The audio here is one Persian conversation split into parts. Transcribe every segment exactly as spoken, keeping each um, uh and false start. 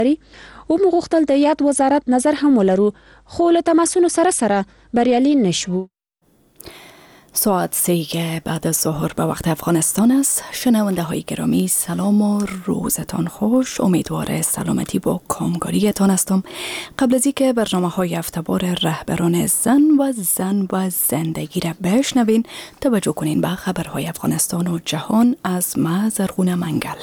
او مغوښتل د یاد وزارت نظر هم ولرو، خو له تماسونو سره سره بریالي نشو. ساعت سه بعد از ظهر به وقت افغانستان است. شنونده های گرامی سلام و روزتان خوش. امیدوار سلامتی با کامگاریتان هستم. قبل از اینکه برنامه های هفته‌وار رهبران زن و زن و زندگی را بشنوین، توجه کنین به خبرهای افغانستان و جهان از ما زرغون منگل.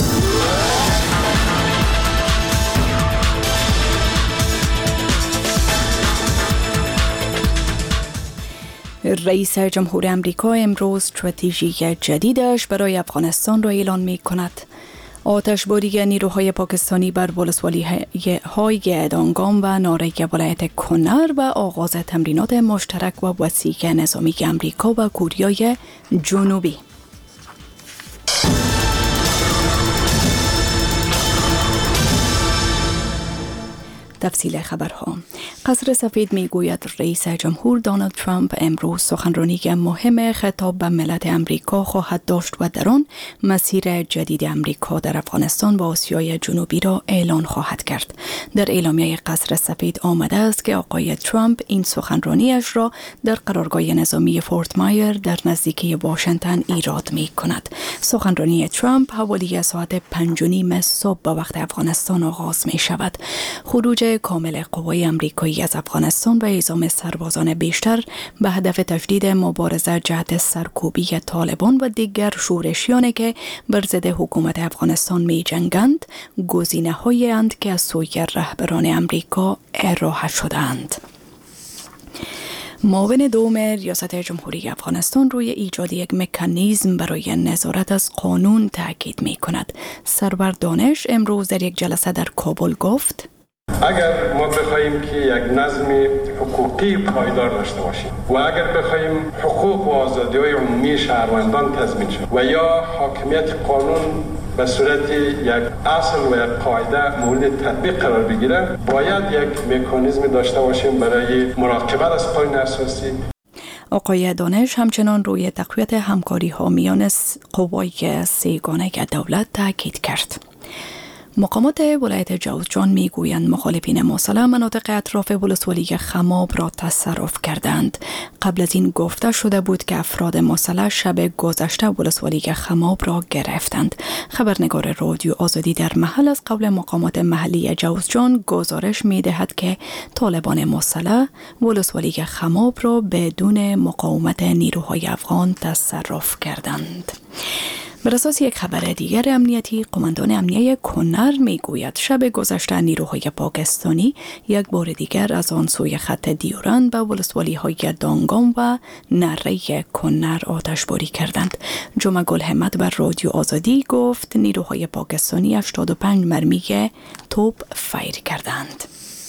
رئیس جمهور امریکا امروز استراتژی جدیدش برای افغانستان را اعلان می کند. آتشباری نیروهای پاکستانی بر ولسوالی‌های دانگام و نارنج ولایت کنر و آغاز تمرینات مشترک و وسیع نظامی امریکا و کره جنوبی. تفصیل خبرها. قصر سفید میگوید رئیس جمهور دونالد ترامپ امروز سخنرانی مهم خطاب به ملت امریکا خواهد داشت و در آن مسیر جدید امریکا در افغانستان و آسیای جنوبی را اعلان خواهد کرد. در اعلامیه قصر سفید آمده است که آقای ترامپ این سخنرانیش را در قرارگاه نظامی فورت مایر در نزدیکی واشنگتن ایراد می کند. سخنرانی ترامپ حوالی ساعت پنج و نیم صبح به وقت افغانستان آغاز می شود. خروج کامل قوای امریکایی از افغانستان و اعزام سربازان بیشتر به هدف تجدید مبارزه جهت سرکوبی طالبان و دیگر شورشیانی که بر ضد حکومت افغانستان می جنگند، گزینه‌هایی اند که از سوی رهبران امریکا ارائه شدند. معاون دوم ریاست جمهوری افغانستان روی ایجاد یک مکانیزم برای نظارت از قانون تاکید می کند. سرور دانش امروز در یک جلسه در کابل گفت: اگر ما بخوایم که یک نظم حقوقی پایدار داشته باشیم و اگر بخوایم حقوق و آزادی‌های عمومی شهروندان تضمین شود و یا حاکمیت قانون به صورت یک اصل و یک قاعده مورد تطبیق قرار بگیره، باید یک مکانیزم داشته باشیم برای مراقبت از قانون اساسی. آقای دانش همچنان روی تقویت همکاری ها میان قوای سه‌گانه دولت تاکید کرد. مقامات ولایت جوزجان میگویند مخالفین مسلح مناطق اطراف ولسوالی خماب را تصرف کردند. قبل از این گفته شده بود که افراد مسلح شب گذشته ولسوالی خماب را گرفتند. خبرنگار رادیو آزادی در محل از قول مقامات محلی جوزجان گزارش میدهد که طالبان مسلح ولسوالی خماب را بدون مقاومت نیروهای افغان تصرف کردند. بر اساس یک خبر دیگر امنیتی، قماندان امنیه کنر میگوید شب گذشته نیروهای پاکستانی یک بار دیگر از آن سوی خط دیورند به ولسوالی‌های دانگام و نره کنر آتشباری کردند. جمعه گل همت بر رادیو آزادی گفت نیروهای پاکستانی هشتاد و پنج مرمی توپ فیر کردند.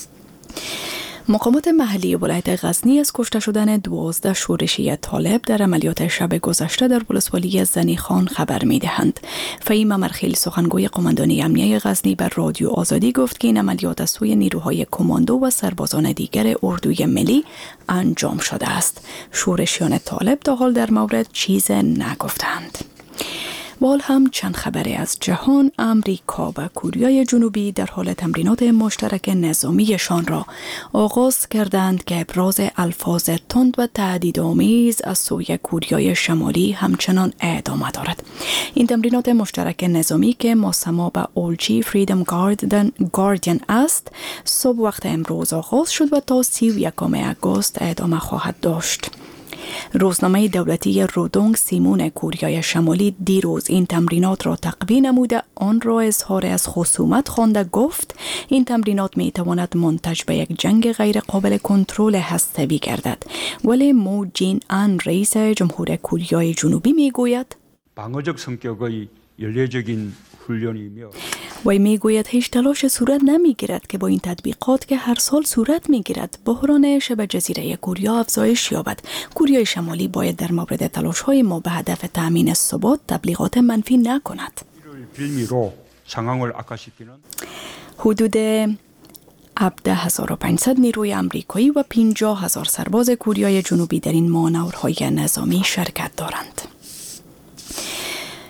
مقامات محلی ولایت غزنی از کشته شدن دوازده شورشی طالب در عملیات شب گذشته در ولسوالی زنی خان خبر می دهند. فهیم مرخیل سخنگوی قماندانی امنیه غزنی بر رادیو آزادی گفت که این عملیات از سوی نیروهای کماندو و سربازان دیگر اردوی ملی انجام شده است. شورشیان طالب تا حال در مورد چیز نگفتند. بال هم چند خبری از جهان. امریکا و کره جنوبی در حال تمرینات مشترک نظامیشان را آغاز کردند که ابراز الفاظ تند و تهدیدآمیز از سوی کره شمالی همچنان ادامه دارد. این تمرینات مشترک نظامی که مسما به اولچی فریدم گاردین است، صبح وقت امروز آغاز شد و تا سی و یکم آگوست ادامه خواهد داشت. روزنامه دولتی رودونگ سیمون کره شمالی دیروز این تمرینات را تقویه نموده آن را اظهار از خصومت خوانده گفت این تمرینات می تواند منتج به یک جنگ غیر قابل کنترل هسته‌ای گردد. ولی مو جین ان رئیس جمهور کره جنوبی می گوید 방어적 성격의 연례적인 훈련이며 وی می گوید هیچ تلاش صورت نمی گیرد که با این تطبیقات که هر سال صورت می گیرد بحران شبه جزیره کره افزایش یابد. کره شمالی باید در مورد تلاش های ما به هدف تامین ثبات تبلیغات منفی نکند. 빌미로 상황을 악화시키는 حدود هفده هزار و پانصد نیروی آمریکایی و پنجاه هزار سرباز کره جنوبی در این مانورهای نظامی شرکت دارند.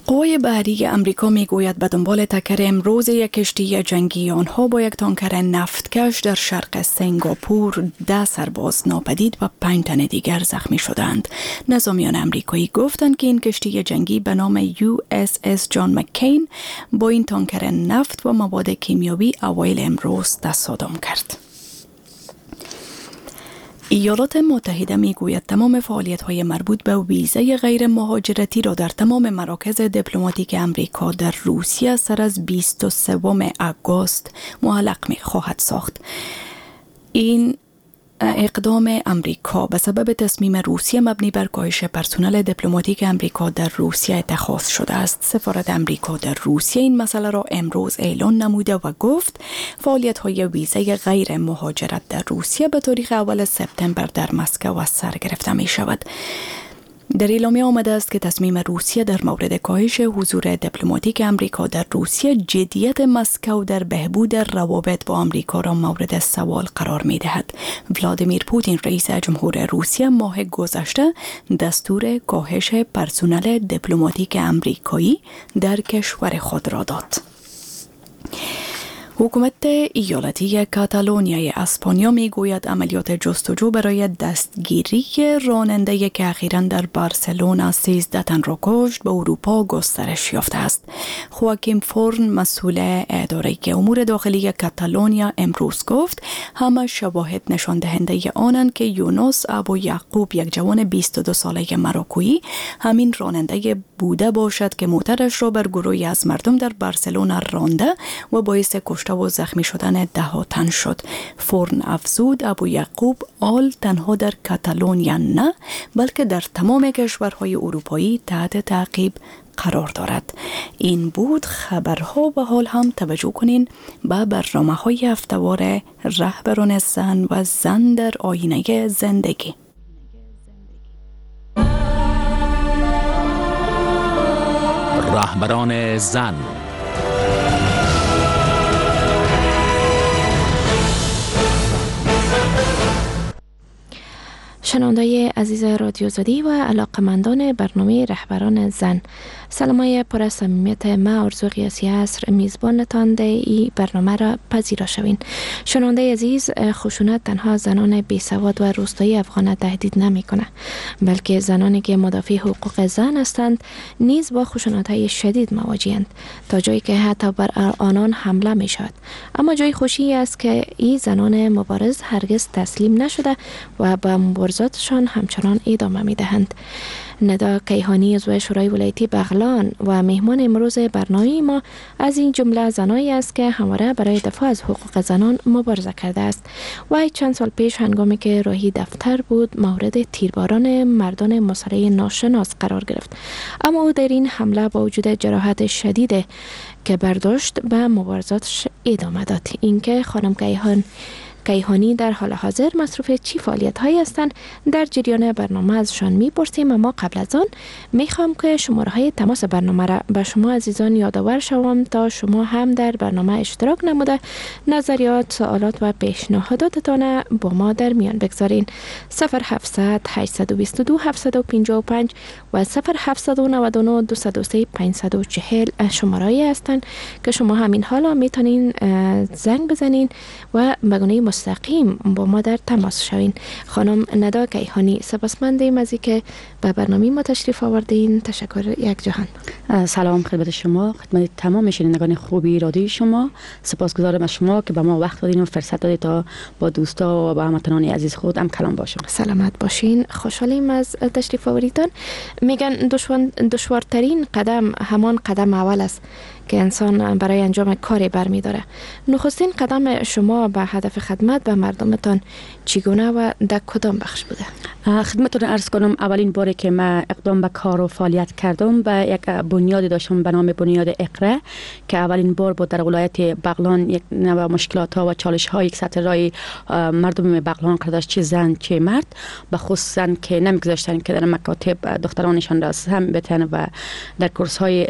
قوای بحری امریکا میگوید به دنبال تکر امروز یک کشتی جنگی آنها با یک تانکر نفتکش در شرق سنگاپور ده سرباز ناپدید و پنج تن دیگر زخمی شدند. نظامیان امریکایی گفتند که این کشتی جنگی به نام یو اس اس جان مکین با این تانکر نفت و مواد کیمیاوی اوایل امروز تصادم کرد. ایالات متحده میگوید تمام فعالیت‌های مربوط به ویزای غیر مهاجرتی را در تمام مراکز دیپلماتیک امریکا در روسیه سر از بیست و سوم آگوست معلق می خواهد ساخت. این اقدام امریکا به سبب تصمیم روسیه مبنی بر کاهش پرسنل دیپلماتیک امریکا در روسیه اتخاذ شده است. سفارت امریکا در روسیه این مسئله را امروز اعلان نموده و گفت فعالیت‌های ویزای غیر مهاجرت در روسیه به تاریخ اول سپتامبر در مسکو از سر گرفته می شود. در اعلامیه آمده است که تصمیم روسیه در مورد کاهش حضور دیپلماتیک امریکا در روسیه جدیت مسکو در بهبود روابط با امریکا را مورد سوال قرار می دهد. ولادیمیر پوتین رئیس جمهور روسیه ماه گذشته دستور کاهش پرسنل دیپلماتیک امریکایی در کشور خود را داد. حکومت ایالتی کاتالونیای اسپانیا میگوید عملیات جستجو برای دستگیری راننده که اخیراً در بارسلونا سیزده تن را کشت به اروپا گسترش یافته است. خواکیم فورن مسئول اداره امور داخلی کاتالونیا امروز گفت همه شواهد نشان دهنده آنند که یونس ابو یعقوب یک جوان بیست و دو ساله مراکویی همین راننده بوده باشد که موترش را بر گروهی از مردم در بارسلونا رانده و باعث کشته و زخمی شدن ده ها تن شد. فورن افزود ابو یعقوب آل تنها در کاتالونیا نه بلکه در تمام کشورهای اروپایی تحت تعقیب قرار دارد. این بود خبرها و حال هم توجه کنین به برنامه های هفته‌وار رهبران زن و زن در آینه زندگی. رهبران زن. شنوندای عزیز رادیو زدی و علاقمندان برنامه رهبران زن، سلامای پر از صمیمیت ما آرزو قیاسی عصر میزبانتان ده ای برنامه را پذیرا شوین. شنونده عزیز، خشونت تنها زنان بیسواد و روستایی افغان تهدید نمی کنه، بلکه زنانی که مدافع حقوق زن هستند نیز با خشونت های شدید مواجهند تا جایی که حتی بر آنان حمله می شود. اما جای خوشی است که این زنان مبارز هرگز تسلیم نشده و با مبارزاتشان همچنان ادامه می دهند. ندا کیهانی عضو شورای ولایتی بغلان و مهمان امروز برنامه ما از این جمله زنایی است که همواره برای دفاع از حقوق زنان مبارزه کرده است و چند سال پیش هنگامی که راهی دفتر بود مورد تیرباران مردان مسلح ناشناس قرار گرفت، اما او در این حمله با وجود جراحت شدید که برداشت به مبارزاتش ادامه داد. اینکه خانم کیهان کیهانی در حال حاضر مصروف چی فعالیت هایی هستند در جریان برنامه ازشان میپرسیم، اما قبل از آن میخوام که شماره های تماس برنامه را به شما عزیزان یادآور شوم تا شما هم در برنامه اشتراک نموده نظریات، سوالات و پیشنهاداتتان با ما در میان بگذارین. صفر هفتصد هشتصد و بیست و دو هفتصد و پنجاه و پنج و صفر هفتصد و نود و نه دویست و سه پانصد و چهل شماره‌ای هستند که شما همین حالا میتونین زنگ بزنین و به گونه مستقیم با ما در تماس شوین. خانم ندا کیهانی، سپاسمندیم از اینکه به برنامه ما تشریف آوردین. تشکر یک جهان. سلام خدمت شما، خدمت تمام شنوندگان خوبی رادیوی شما. سپاسگزارم از شما که به ما وقت دادین و فرصت دادید تا با دوستا و با هموطنان عزیز خود هم کلام باشم. سلامت باشین. خوشحالیم از تشریف آوریدن. میگن دشوار دشوارترین قدم همان قدم اول است که انسان برای انجام کاری برمی داره. نخستین قدم شما به هدف خدمت به مردمتان چگونه و در کدام بخش بوده؟ خدمتتون عرض کنم اولین باری که من اقدام به کار و فعالیت کردم به یک بنیاد داشتم به نام بنیاد اقرا که اولین بار بود در ولایت بغلان یک نوع مشکلات ها و چالش های یک سطح رای مردم بغلان قرار داشت، چه زن چه مرد، به خصوصا که نمیگذاشتن که در مکاتب دخترانشان را هم بتن و در کورس های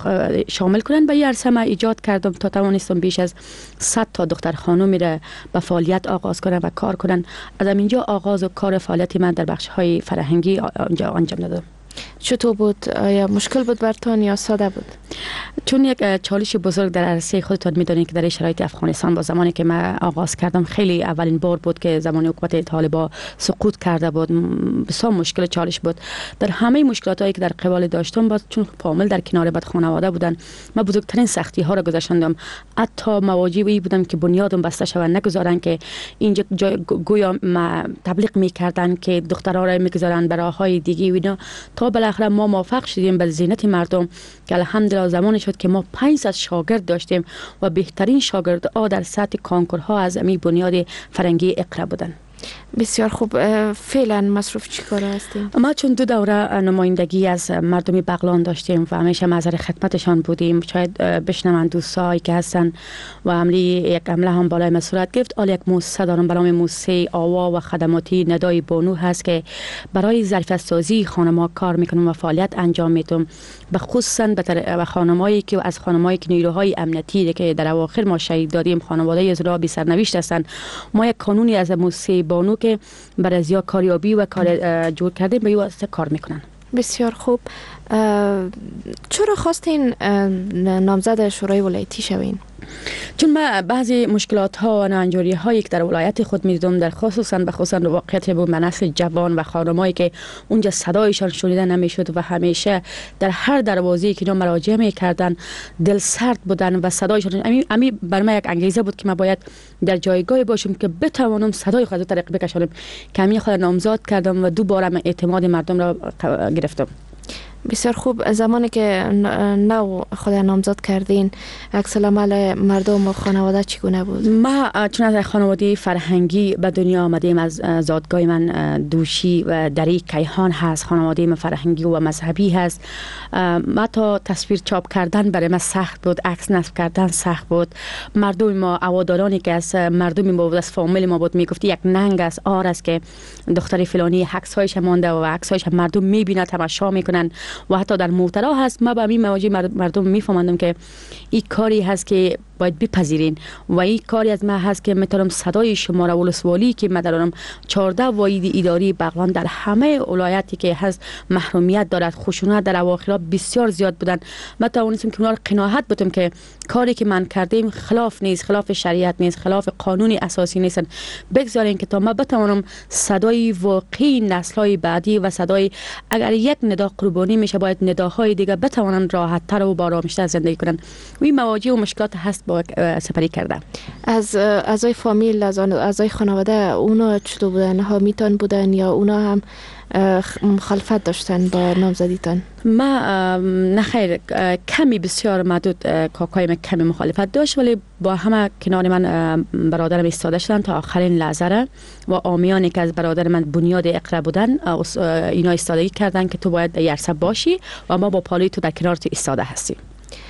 شامل کنن. به یه عرصه ما ایجاد کردم تا توانستم بیش از صد تا دختر خانومی را به فعالیت آغاز کنن و کار کنن. از اینجا آغاز و کار فعالیت من در بخش های فرهنگی آنجا انجام دادم. چطور بود؟ یا مشکل بود برتون یا ساده بود؟ چون یک چالش بزرگ در عرصه خودتان میدونید که در شرایط افغانستان با زمانی که من آغاز کردم خیلی اولین بار بود که زمان حکومت طالبان سقوط کرده بود. بسیار مشکل چالش بود. در همه مشکلات هایی که در قبال داشتم باز چون کامل در کنار بد خانواده بودن من بزرگترین سختی ها را گذاشتم. حتی مواجهی بودم که بنیادم بسته شود نگذارن که اینجا گویا تبلیغ میکردن که دخترها را میگذارن برای های دیگه و اینا تا بالاخره ما موفق شدیم به زینت مردم که الحمدلله زمانی شد که ما پانصد شاگرد داشتیم و بهترین شاگردها در سطح کنکورها از امی بنیاد فرنگی اقرا بودن. بسیار خوب. فعلا مصروف چی کار هستیم؟ ما چون دو دوره نمایندگی از مردمی بغلان داشتیم و همیشه مظهر خدمتشان بودیم. شاید بشنون دوستایی که هستن و عملی یک عمله هم بالای مسئولیت گرفت. آل یک موسسه دارم برنامه موسسه آوا و خدماتی ندای بانو هست که برای ظرفیت سازی خانم‌ها کار میکنم و فعالیت انجام میدم. به خصوصا به خانمایی که از خانمایی که نیروهای امنیتی که در اواخر ما شهید دادیم خانواده از را بی سرنوشت هستند. ما یک قانونی از موسسه بانو که برای زیاد کاریابی و کار جور کردیم به واسطه کار میکنن. بسیار خوب. چرا خواستین نامزد شورای ولایتی شوین؟ چون من بعضی مشکلات ها و ناانجوری هایی که در ولایت خود میدیدم در خصوصا به خصوصا واقعیت بود به نسل جوان و خانمایی که اونجا صدایشان شنیده نمیشد و همیشه در هر دروازه‌ای که اینا مراجعه میکردن دل سرد بودن و صدایشان امی, امی بر من یک انگیزه بود که من باید در جایگاهی باشم که بتوانم صدای خود را طریق بکشانم. کمی خود نامزد کردم و دوباره من اعتماد مردم را گرفتم. بسیار خوب. زمانی که نو خود نامزد کردین عکس العمل مردم و خانواده چگونه بود؟ ما چون از خانواده فرهنگی به دنیا آمدیم. از زادگاه من دوشی و دری کیهان هست. خانواده من فرهنگی و مذهبی هست. ما تا تصویر چاپ کردن برای ما سخت بود. عکس نصب کردن سخت بود. مردم ما عوادارانی که از مردم ما بود از فامیل ما بود میگفتی یک ننگ است آر است که دختر فلانی عکس‌هایش مانده و عکس‌هایش مردم میبینن تماشا میکنن و حتی در موترا هست. ما به همین مواجه مردم میفهمندم که این کاری هست که باید بپذیرین و این کاری از من هست که میتونم صدای شما را ولسوالی که من دارم چهارده واحد اداری بغلان در همه ولایتی که هست محرومیت دارد خشونت در اواخر بسیار زیاد بودن. من توانستم که اونا را قناعت بدم که کاری که من کردیم خلاف نیست، خلاف شریعت نیست، خلاف قانون اساسی نیست. بگذارین که تا ما بتوانم صدای واقعی نسل‌های بعدی و صدای اگر یک ندا قربانی میشه باید نداهای دیگه بتوانن راحت‌تر و با آرامش‌تر زندگی کنن. و این مواجه و مشکلات هست با سپری کرده. از اعضای فامیل از اعضای خانواده اونا چطور بودن؟ حامیتان بودن یا اونا هم مخالفت داشتن با نامزدیتان؟ ما نخیر کمی بسیار محدود کاکای من کمی مخالفت داشت ولی با همه کنار من برادرم ایستاده شدن تا آخرین لحظه و آمیانی که از برادر من بنیاد اقرا بودن اینا ایستادگی کردن که تو باید یرسه باشی و ما با پالوی تو در کنار تو ایستاده هستیم.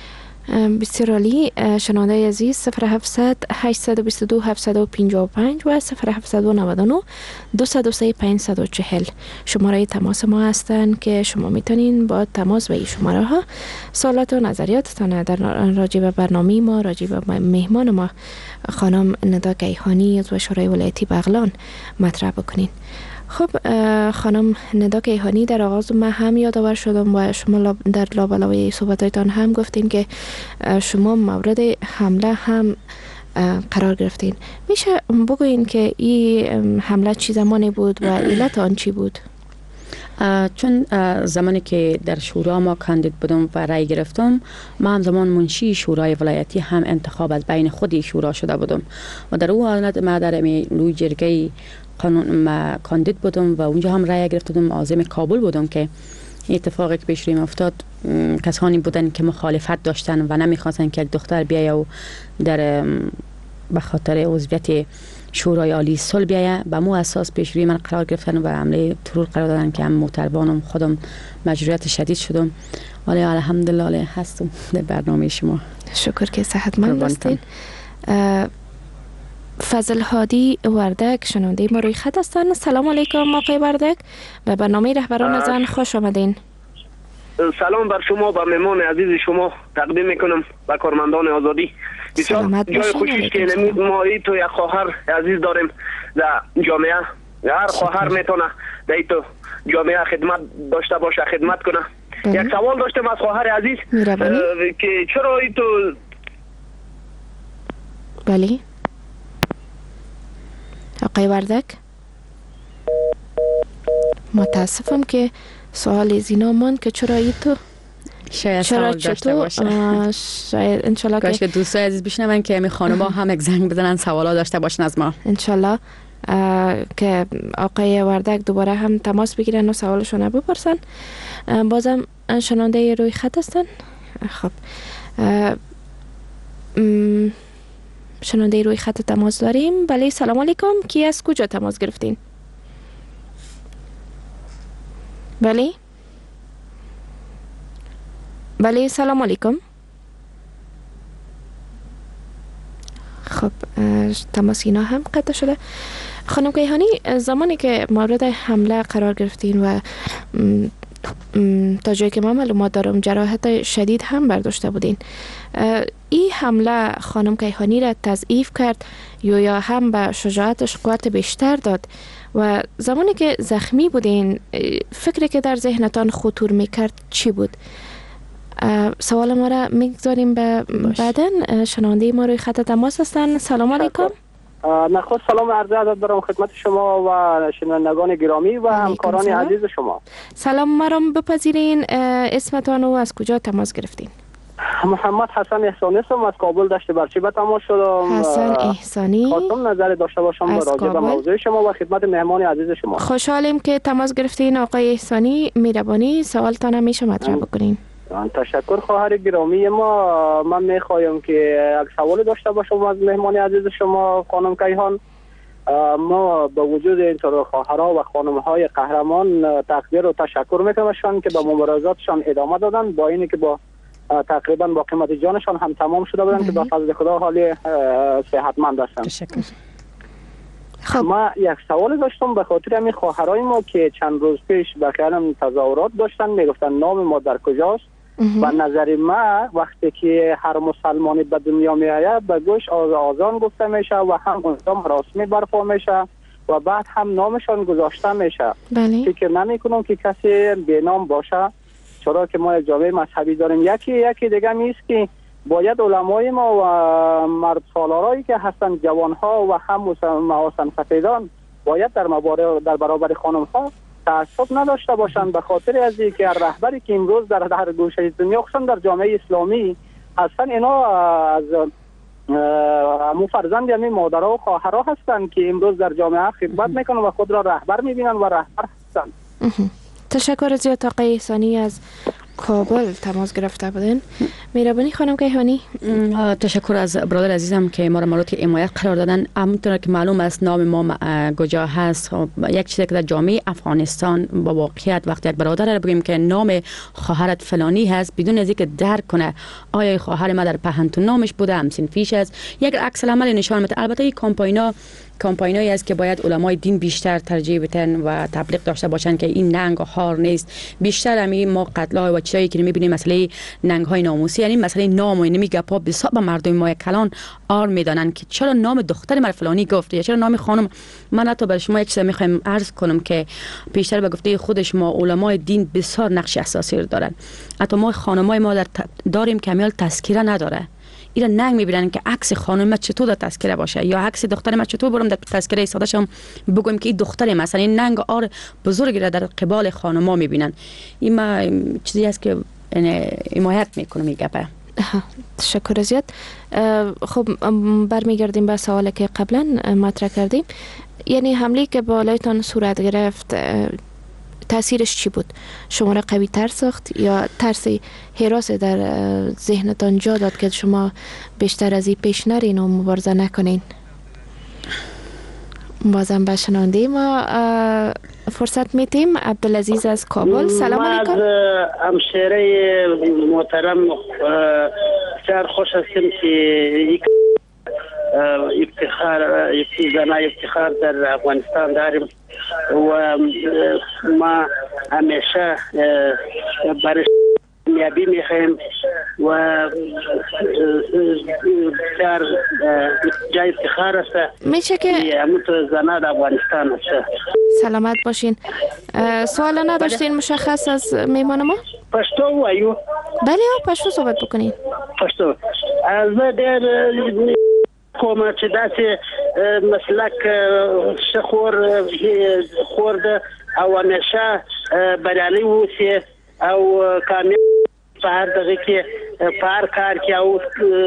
بسیار عالی. شنونده عزیز صفر هفتصد هشتصد و بیست و دو هفتصد و پنجاه و پنج و صفر هفتصد و نود و نه دویست و سه پانصد و چهل شماره تماس ما هستند که شما میتونین با تماس به این شماره ها سوالات و نظریاتتان در راجع به برنامه ما، راجع به مهمان ما خانم ندا کیهانی از شورای ولایتی بغلان مطرح بکنین. خب خانم ندا کیهانی در آغاز من هم یادآور شدم و شما در لابلای صحبتایتان هم گفتین که شما مورد حمله هم قرار گرفتین. میشه بگوین که این حمله چی زمانی بود و علت آن چی بود؟ چون زمانی که در شورا ما کاندید بودم و رای گرفتم ما هم زمان منشی شورای ولایتی هم انتخاب از بین خودی شورا شده بودم و در اون حالت ما در روی جرگه قانون ما کاندید بودم و اونجا هم رای گرفتم. عازم کابل بودم که اتفاقی که پیش روی افتاد کسانی بودن که مخالفت داشتن و نمیخواستن که یک دختر بیایه و در به خاطر عضویت شورای عالی صلح بیایه. به مو اساس پیش روی من قرار گرفتن و عمله ترور قرار دادن که هم محتربانم خودم مجبوریت شدید شدم. ولی الحمدلله هستم در برنامه شما. شکر که صحتمند هستین. فضل هادی وردک شنونده ما روی خط هستند. سلام علیکم آقای وردک، به برنامه رهبران زن خوش آمدین. سلام بر شما و مهمان عزیز شما تقدیم میکنم و کارمندان آزادی. بسیار جای خوشی است که ما ای تو یک خواهر عزیز داریم در جامعه هر خواهر میتونه در تو جامعه خدمت داشته باشه، خدمت کنه. بله. یک سوال داشتم از خواهر عزیز که چرا ای تو بله آقای وردک، متاسفم که سوال زینا ماند که چرا ای تو شاید سوال داشته باشه. شاید انشالله کاش که دوستای عزیز بشنون که می خانم‌ها هم یک زنگ بزنن سوالا داشته باشن از ما. انشالله که آقای وردک دوباره هم تماس بگیرن و سوالشون بپرسن. بازم شنونده روی خط هستن. خب شنونده روی خط تماس داریم. بله سلام علیکم، کی از کجا تماس گرفتین؟ بله بله سلام علیکم. خب تماس اینا هم قطع شده. خانم کیهانی، زمانی که مورد حمله قرار گرفتین و تا جایی که من معلومات دارم جراحت شدید هم برداشته بودین، این حمله خانم کیهانی را تضعیف کرد یا یا هم به شجاعتش قوت بیشتر داد؟ و زمانی که زخمی بودین فکری که در ذهنتان خطور میکرد چی بود؟ سوال ما را میگذاریم به بعدن. شنونده ما روی خط تماس هستن. سلام علیکم. نخست سلام عرض ادب دارم خدمت شما و شنوندگان گرامی و همکاران سلام. عزیز شما. سلام مرام بپذیرین. اسمتان و از کجا تماس گرفتین؟ محمد حسن احسانی هستم، از کابل دشت برچی به تماس شدم. حسن احسانی، خواستم نظر داشته باشم راجع به موضوع شما و خدمت مهمان عزیز شما. خوشحالیم که تماس گرفتین آقای احسانی. مهربانی سوالتان همیشه مطرح بکنین. تشکر خواهر گرامی. ما من میخوایم که یک سوال داشته باشم از مهمان عزیز شما خانم کیهان. ما با وجود اینطور خواهرها و خانمهای قهرمان تقدیر و تشکر میکنمشان که به مبارزاتشان ادامه دادن، با اینی که با تقریبا با قیمت جانشان هم تمام شده بودن که با فضل خدا حالی صحتمند هستن. تشکر. خب ما یک سوال داشتم به خاطر همین خواهرای ما که چند روز پیش به خیالم تظاهرات داشتن، میگفتن نام ما در کجاست. و نظر ما وقتی که هر مسلمانی به دنیا می آید به گوش آذان گفته میشه و هم اونجا مراسمی برپا میشه و بعد هم نامشان گذاشته میشه. بله. فکر نمی کنم که کسی بی نام باشه، چرا که ما جامعه مذهبی داریم. یکی یکی دیگه میست که باید علمای ما و مرد سالارایی که هستن جوانها و هم محاسن سفیدان باید در مبارزه در برابر خانمها تعصب نداشته باشند، به خاطر از اینکه رهبری که امروز در هر گوشه دنیا خصوصا در جامعه اسلامی هستن اینا از مو فرزند یعنی مادرها و خواهرها هستند که امروز در جامعه خدمت میکنن و خود را رهبر میبینن و رهبر هستند. تشکر زیاد آقای احسانی از کابل تماس گرفته بودن. مهربانی خانم کیهانی. تشکر از برادر عزیزم که ما را مورد حمایت قرار دادن. همونطور که معلوم است نام ما کجا هست، یک چیزی که در جامعه افغانستان با واقعیت وقتی یک برادر را بگیم که نام خواهرت فلانی هست بدون از اینکه درک کنه آیا خواهر ما در پهنتون نامش بوده همسین فیش است، یک عکس العمل نشان میده. البته این کمپاینا کمپاینایی است که باید علمای دین بیشتر ترجیح بدن و تبلیغ داشته باشن که این ننگ و هار نیست. بیشتر همین ما قتل‌ها و چیزایی که می‌بینیم مسئله ننگ‌های ناموسی، یعنی مسئله نام و اینمی گپا بسیار به مردم ما کلان آر میدانن که چرا نام دختر مر فلانی گفت یا چرا نام خانم. من حتی به شما یک چیز می‌خوام عرض کنم که بیشتر به گفته خودش ما علمای دین بسیار نقش اساسی دارن. حتی ما خانمای ما در داریم که کامل تذکره نداره. اینا ننگ میبینن که عکس خانم چطور در تذکره باشه یا عکس دختر ما چطور برم در تذکره سادهشم بگم که این دختر مثلا این ننگ آر بزرگی را در قبال خانم‌ها میبینن. این ما چیزی است که یعنی حمایت میکنم میگه. تشکر زیاد. خب برمیگردیم به سوالی که قبلا مطرح کردیم، یعنی حمله که بالایتان صورت گرفت تاثیرش چی بود؟ شما را قوی تر ساخت یا ترس هراس در ذهنتان جا داد که شما بیشتر از این پیش نرین و مبارزه نکنین؟ بازم به شنونده ما فرصت میتیم. عبدالعزیز از کابل. سلام علیکم. از همشهره محترم بسیار خوش هستیم که یک افتخار یک زنای افتخار در افغانستان داریم و ما همیشه برای کامیابی میخوایم و در جای افتخار است میشه که امت زنان افغانستان است. سلامت باشین. سوال نداشتین مشخص از میمان ما؟ پشتو وایو. بله پشتو صحبت بکنین. پشتو از در کومه چې داسې مسلک شخور خورده او همیشه بریالي اوسي او کامیاب په هر دغه کې په هر کار کې او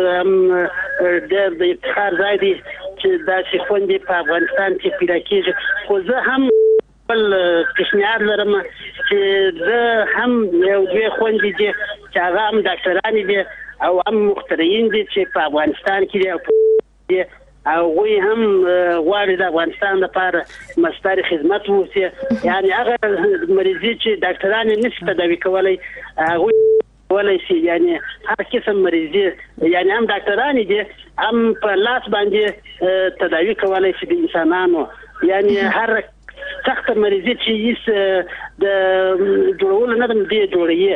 د افتخار ځای دی چې داسې خوندې په افغانستان کې پیدا کېږي. خو زه هم بل پیشنهاد لرم چې زه هم یو دوی خوندې دي چې هغه هم ډاکټرانې دي او هم مخترعین دي چې په افغانستان کې دي او غوی هم غواړي د افغانستان لپاره مستر خدمت وکړي. یعنی هغه مریضي چې ډاکټران نشي تداوي کولای هغه ولای شي، یعنی هر قسم مریضي یعنی هم ډاکټران دي هم په لاس باندې تداوي کولای شي د انسانانو. یعنی هر سخت مریضي چې هیڅ د جوړول نه دی جوړي.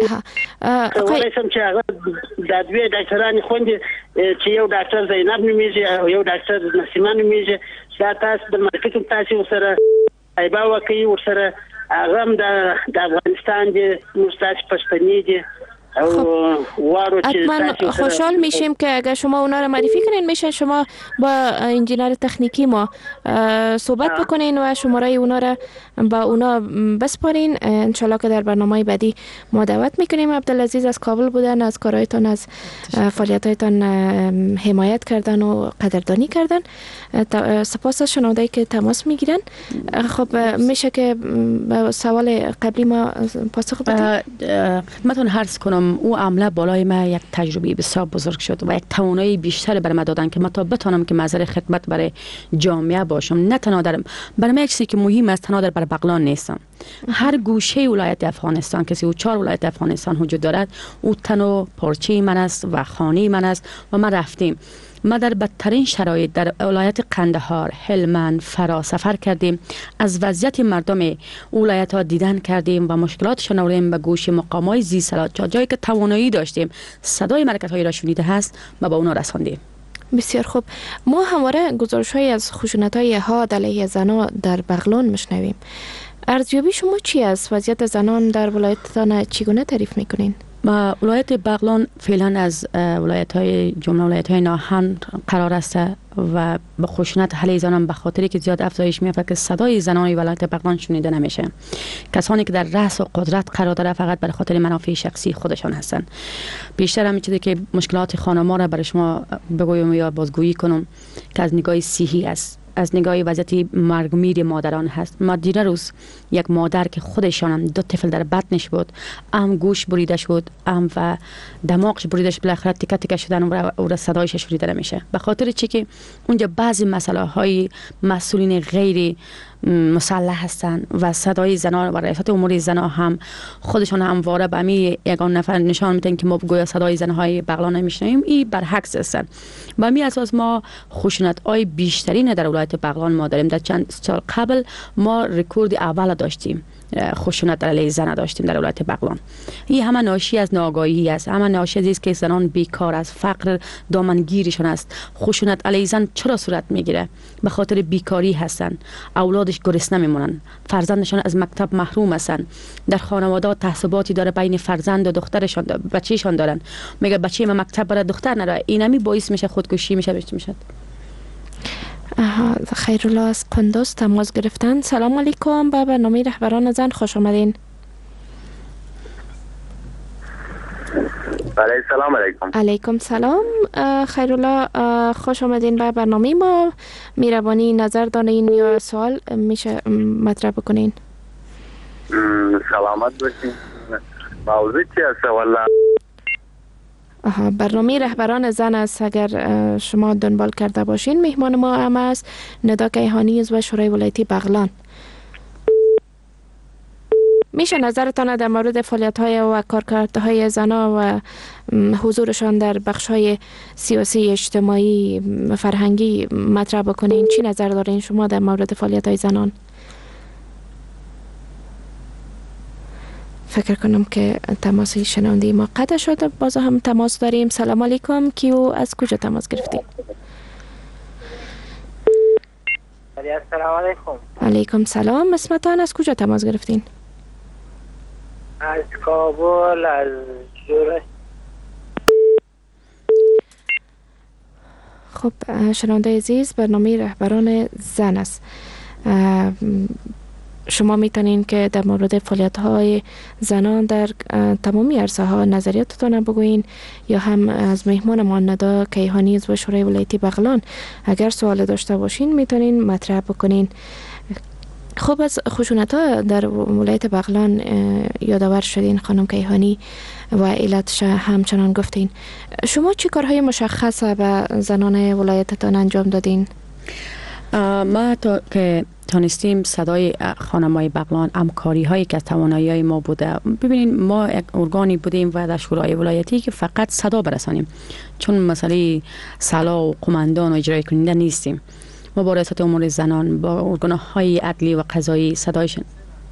ها خو سم چې هغه د دوی ډاکټرانو خوندې چې یو ډاکټر زینب نومیږي او یو ډاکټر نسیمه نومیږي، دا تاسو د مرکز تاسو سره ایبا وکي ورسره هغه د افغانستان د مستاش پښتني دي او وارو چې خوشحال میشیم که اگر شما اونا رو معرفی کنین. میشه شما با انجینر تکنیکی ما صحبت بکنین و شماره اونا رو با اونا بسپارین. انشالله که در برنامه بعدی ما دعوت میکنیم. عبدالعزیز از کابل بودن، از کارهایتان از فعالیتایتان حمایت کردن و قدردانی کردن. سپاس از شنونده‌ای که تماس میگیرن. خب میشه که سوال قبلی ما پاسخ بدیم. خدمتتون عرض کنم او عمله بالای ما یک تجربه بسیار بزرگ شد و یک توانایی بیشتر بر ما دادن که من تا بتونم که مظهر خدمت برای جامعه باشم. نه تنها در برای من چیزی که مهم است تنها در بر بغلان نیستم. هر گوشه ولایت افغانستان کسی او چهار ولایت افغانستان وجود دارد، او تن و پارچه من است و خانه من است و ما رفتیم. ما در بدترین شرایط در ولایت قندهار، هلمند، فرا سفر کردیم. از وضعیت مردم ولایت ها دیدن کردیم و مشکلاتشان آوردیم به گوش مقامات زیرساخت. جایی که توانایی داشتیم صدای مرکز هایی را شنیده هست ما با اونا رساندیم. بسیار خوب. ما همواره گزارش‌های از خشونت‌های ها علیه زنان در بغلان میشنویم. ارزیابی شما چی است؟ وضعیت زنان در ولایتتان چگونه تعریف میکنین؟ ما ولایت بغلان فعلا از ولایت های جمله ولایت های ناهن قرار است و به خشونت علیه زنان به خاطری که زیاد افزایش می‌یافته که صدای زنان ولایت بغلان شنیده نمیشه. کسانی که در رأس و قدرت قرار داره فقط برای خاطر منافع شخصی خودشان هستند. بیشتر همین چیزی که مشکلات خانم‌ها را برای شما بگویم یا بازگویی کنم که از نگاه صحی است، از نگاه وضعیت مرگ میر مادران هست. ما دیره روز یک مادر که خودشان دو طفل در بطنش بود، ام گوش بریده شد، ام و دماغش بریده شد، بالاخره تیکه تیکه شدن و او صدایش شنیده نمیشه. به خاطر چی که اونجا بعضی مسئله های مسئولین غیر مسلح هستند و صدای زنان و ریاست امور زنان هم خودشان همواره به می یگان نفر نشان میدن که ما گویا صدای زنهای بغلان نمیشنویم. این برعکس هستند. به می اساس ما خشونت های بیشترین در ولایت بغلان ما داریم. در چند سال قبل ما رکورد اول داشتیم، خشونت علیه زن داشتیم در ولایت بغلان. این همه ناشی از ناآگاهی است، همه ناشی از که زنان بیکار است، فقر دامنگیرشان است. خشونت علیه زن چرا صورت میگیره؟ به خاطر بیکاری هستند، اولادش گرسنه میمونن، فرزندشان از مکتب محروم هستند، در خانواده تعصباتی داره بین فرزند و دخترشان، بچه‌شان دارن، میگه بچه من مکتب برای دختر نره، اینمی باعث میشه خودکشی میشه بهش میشه. خیرالله از قندوز تماس گرفتن. سلام علیکم، به برنامه رهبران زن خوش آمدین. بله سلام علیکم. علیکم سلام. خیرالله خوش آمدین به برنامه ما. میربانی نظر دانین یا سوال میشه مطرح بکنین. سلامت باشین. موضوع چی است والله؟ آها، برنامه رهبران زن است. اگر شما دنبال کرده باشین مهمان ما هم است ندا کیهانی و شورای ولایتی بغلان. میشه نظرتان در مورد فعالیت‌های و کارکردهای زنان و حضورشان در بخش‌های سیاسی، اجتماعی، فرهنگی مطرح بکنین؟ چی نظر دارین شما در مورد فعالیت‌های زنان؟ فکر کنم که تماسی شنونده ما قطع شده. باز هم تماس داریم. سلام علیکم. کیو از کجا تماس گرفتین؟ سلام علیکم. علیکم سلام. اسمتان از کجا تماس گرفتین؟ از کابل. از جوره. خب شنونده عزیز، برنامه رهبران زن است. شما میتونین که در مورد فعالیت های زنان در تمامی عرصه ها نظریاتتون بگوین، یا هم از مهمانمان ندا کیهانی عضو شورای ولایتی بغلان اگر سوال داشته باشین میتونین مطرح بکنین. خب از خشونت ها در ولایت بغلان یادآور شدین خانم کیهانی و علتش همچنان گفتین. شما چی کارهای مشخص به زنان ولایتتان انجام دادین؟ ما تا که تانستیم صدای خانم‌های بغلان، همکاری هایی که توانایی های ما بوده. ببینین ما یک ارگانی بودیم و در شورای ولایتی که فقط صدا برسانیم، چون مسئله سلا و قماندان و اجرای کننده نیستیم. ما با ریاست امور زنان، با ارگان‌های عدلی و قضایی صدایشون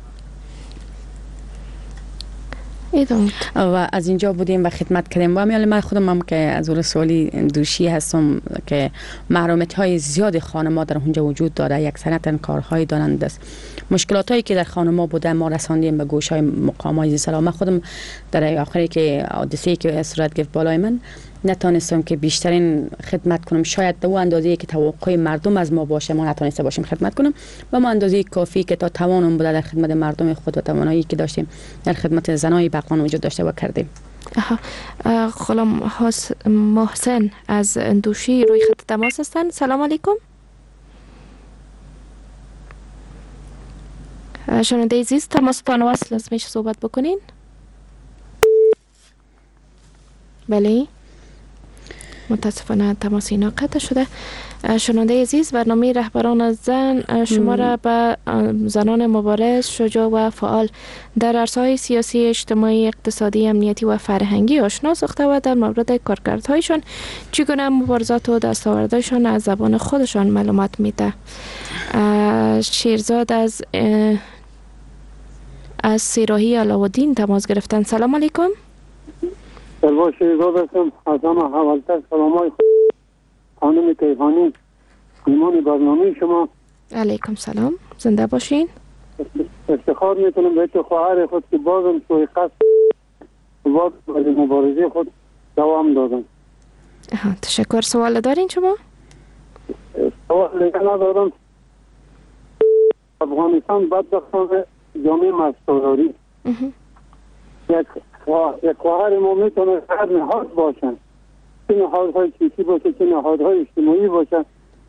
و از اینجا بودیم و خدمت کردیم. و امیال من خودم هم که از رسولی دوشی هستم که محرومیت های زیاد خانم‌ها در اونجا وجود داره. یک سنت کارهای دارند است. مشکلات هایی که در خانم‌ها بوده ما رساندیم به گوش های مقام های سلام. خودم در آخری که حادثه‌ای که صورت گرفت بالای من نتونستم که بیشترین خدمت کنم. شاید دو اندازه‌ای که توقع مردم از ما باشه ما نتونسته باشیم خدمت کنم، و ما اندازه کافی که تا توانم بوده در خدمت مردم خود و توانایی که داشتیم در خدمت زنای بغلان وجود داشته و کردیم. غلام محسن از دوشی روی خط تماس هستند. سلام علیکم. شنونده عزیز تماستان وصل است، میشه صحبت بکنین؟ بله، متاسفانه تماس اینا قطع شده. شنونده عزیز، برنامه رهبران زن شما را به زنان مبارز، شجاع و فعال در عرصه‌های سیاسی، اجتماعی، اقتصادی، امنیتی و فرهنگی آشنا ساخته و در مورد کارکردهایشان چگونه مبارزات و دستاوردهایشان از زبان خودشان معلومات میده. شیرزاد از از سیراهی علاءالدین تماس گرفتن. سلام علیکم. سلام شیرزاد هستم. از همه اولتر سلام های خانم کیهانی، ایمان برنامه شما. علیکم سلام، زنده باشین. افتخار میتونم به تو خواهر خود که بازم توی قصد باز برای مبارزه خود دوام دادم. تشکر. سوال دارین شما؟ سوال ندارم. افغانستان بدبختانه جامعه مستقراری یک یک خواهر ما میتونه هر نهاد باشن، چه نهادهای سیاسی باشه چه نهادهای اجتماعی باشه.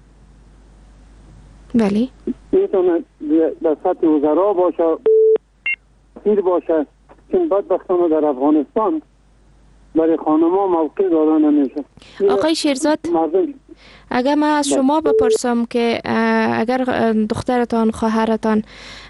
بله، میتونه در سطح وزرا باشه، وزیر باشه، چون بدبختانه در افغانستان برای خانم‌ها موقع داده نمیشه. آقای شیرزاد، اگر من از شما بپرسم که اگر دخترتان، خواهرتان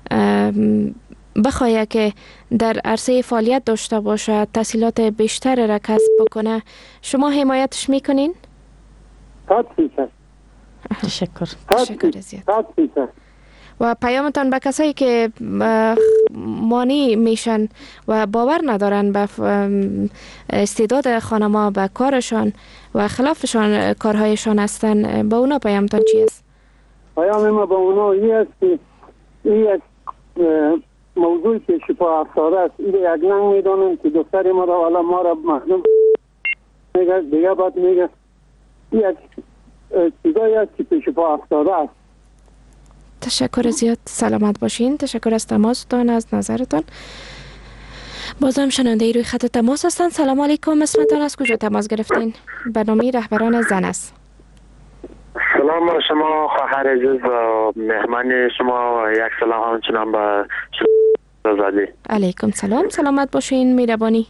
بخواید که در عرصه فعالیت داشته باشه، تحصیلات بیشتر را کسب بکنه، شما حمایتش میکنین؟ صد فیصد. تشکر. تشکر زیاد. و پیامتان به کسایی که مانی میشن و باور ندارن به استعداد خانم‌ها، به کارشان و خلافشان کارهایشان هستن، به اونا پیامتان چی است؟ پیام ما به اونا این است که این یک موضوعی که شفا افسانه است. این یک ننگ میدانم که دختر ما را والا ما را مخدوم میگه، دیگه باید میگه یک چیزایی است که شفا افسانه است. تشکر زیاد. سلامت باشین. تشکر از تماستان، از نظرتان. بازم شنونده روی خط تماس هستند. سلام علیکم. اسمتان از کجا تماس گرفتین؟ برنامه رهبران زن است. سلام بر شما خواهر عزیز و مهمان شما، یک سلام همچنان به شما. علیکم سلام. سلامت باشین. میربانی.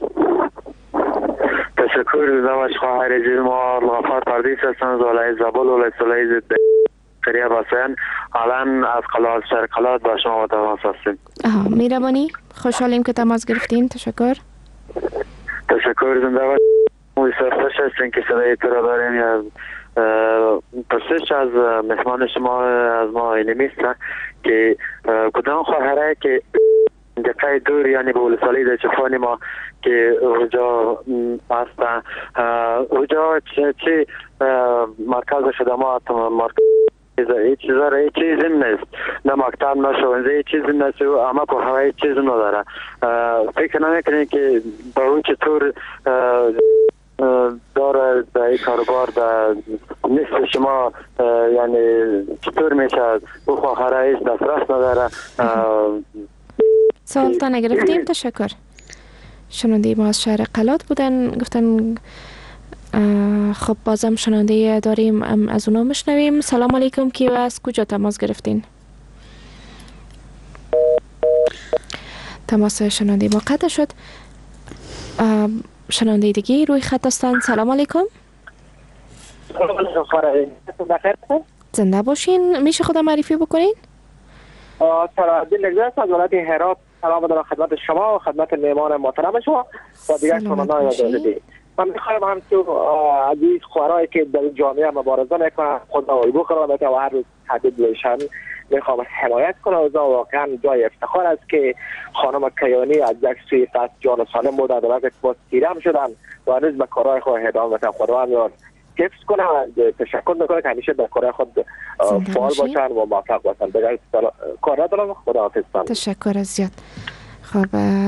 تشکر زواج خواهر عزیز. ما لغفار پردیس هستند، ولایت زابل و ولایت قریه باسن. الان از قلات شهر قلات با شما تماس هستیم. آها، میربانی. خوشحالیم که تماس گرفتین. تشکر. تشکر. زنده باشید. ما سرخوش هستیم که صدای تو را داریم. یا پرسش از مهمان شما از ما اینمیست که کدام خواهره که دقیقه دور یعنی به ولسوالی در چفانی ما که اونجا هست. اونجا چه چه مرکز خدمات مرکز هیچ چیزا را هیچ چیزی نیست، نه مکتب نه شوونځی هیچ چیزی نیست و اما په هوا هیچ چیزی نداره. فکر نمیکنید که با اون چطور داره در این کاروبار در نصف شما یعنی چطور میشه او خواهره هیچ دسترس نداره. سوال تا نگرفتیم. تشکر. شنونده ما از شهر قلات بودن، گفتن خب بازم شنونده داریم از اونا مشنویم. سلام علیکم، کی و از کجا تماس گرفتین؟ تماس شنونده ما قطع شد. شنونده دیگه روی خط هستند. سلام علیکم. زنده باشین. میشه خودم معرفی بکنین؟ سرادین نگذارست از ولایت هرات. سلام دارم خدمت شما و خدمت مهمان محترم شما و دیگر شماندان دولتی. من میخوایم هم تو عزیز خوارایی که در جامعه مبارزه میکنن خود الگو قرار بده و هر روز تهدید بهشن میخوام حمایت کنه و واقعا جای افتخار است که خانم کیانی از یک سوی قصد جان سالم بود در وقت باز تیرم شدن و هنوز به کارهای خود ادامه بده. خداوند یار حفظ کنه و تشکر میکنه که همیشه در کارهای خود فعال باشن و موفق باشن. دیگر کار ندارم. خداحافظ. تشکر از زیاد. خب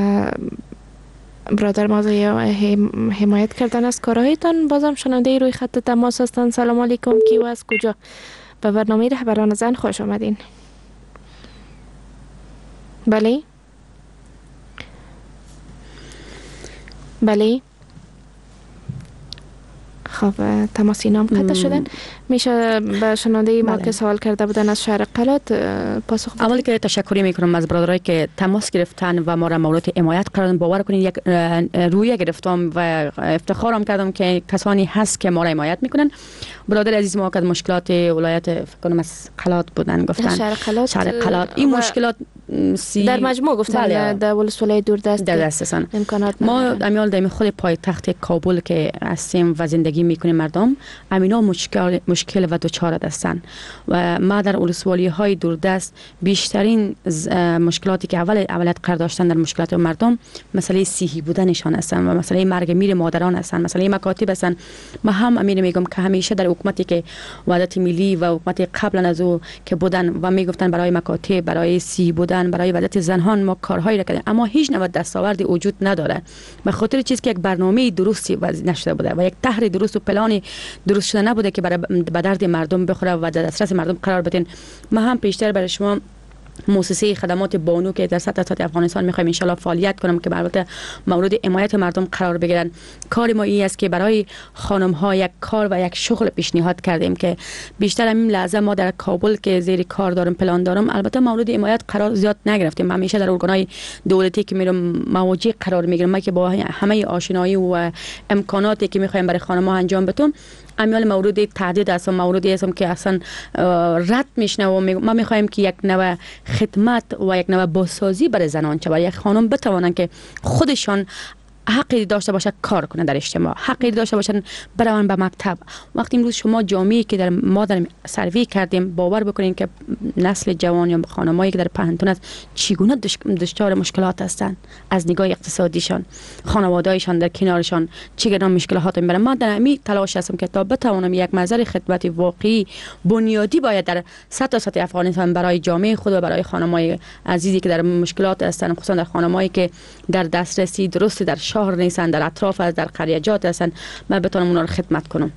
برادر ما حمایت کردن از کارهایتان. بازم شنونده روی خط تماس هستند. سلام علیکم، کی و از کجا؟ به برنامه رهبران زن خوش آمدین. بله بله. خب تماسی نام قطع شدن. میشه به شنونده ما که سوال کرده بودن از شهر قلات پاسخ بدید؟ اولی که تشکری میکنم از برادرایی که تماس گرفتن و ما را مورد حمایت قرار دادن. باور کنید یک رویه گرفتم و افتخارم کردم که کسانی هست که ما را حمایت میکنن. برادر عزیز ما که مشکلات ولایت فکر کنم از قلات بودن، گفتن شهر قلات شهر قلات این مشکلات سی در مجموع گفتن بله. در ولسوالی دوردست در دستسان امکانات ما امیال در خود پایتخت کابل که هستیم و زندگی میکنیم مردم امینا مشکل مشکل و دوچار هستند و ما در ولسوالی های دوردست بیشترین مشکلاتی که اول اولت قرار داشتن در مشکلات مردم مسئله صحی بودنشان هستند و مسئله مرگ میر مادران هستند، مسئله مکاتب هستند. ما هم امیر میگم که همیشه در حکومتی که وحدت ملی و حکومت قبل از او که بودن و میگفتن برای مکاتب، برای صحی بودن، برای وحدت زنان ما کارهایی را کردیم، اما هیچ نوع دستاوردی وجود نداره به خاطر چیزی که یک برنامه درستی نشده بوده و یک طرح درست و پلانی درست شده نبوده که برای به درد مردم بخوره و در دسترس مردم قرار بدین. ما هم پیشتر برای شما مؤسسه خدمات بانو که در سطح سطح افغانستان میخوایم ان شاء الله فعالیت کنم که البته مورد حمایت مردم قرار بگیرن. کار ما این است که برای خانم ها یک کار و یک شغل پیشنهاد کردیم که بیشتر همین لحظه ما در کابل که زیر کار دارم پلان دارم البته مورد حمایت قرار زیاد نگرفتیم. همیشه در ارگانهای دولتی که میرم مواجه قرار میگیرم ما که با همه آشنایی و امکاناتی که میخوایم برای خانم ها انجام بدیم امیال مورد تعدید است و موردی است که اصلا رد میشنه و ما میخوایم که یک نوع خدمت و یک نوع بازسازی برای زنان چه برای یک خانم بتوانن که خودشان حقی داشته باشه کار کنه در اجتماع، حقی داشته باشن برون به مکتب. وقتی امروز شما جامعه‌ای که در ما در سروی کردیم باور بکنین که نسل جوان یا خانمایی که در پهنتون است چگونه دچار مشکلات هستند از نگاه اقتصادیشان، خانواده‌ایشان در کنارشان چگونه مشکلات میبرن. ما در همین تلاش هستم که تا بتوانم یک نظر خدمت واقعی بنیادی باید در سطح سطح افغانستان برای جامعه خود و برای خانمای عزیزی که در مشکلات هستند، خصوصا در خانمایی که در دسترسی درست در شهر نیستن، در اطراف از در قریجات هستن، من بتونم اونا رو خدمت کنم.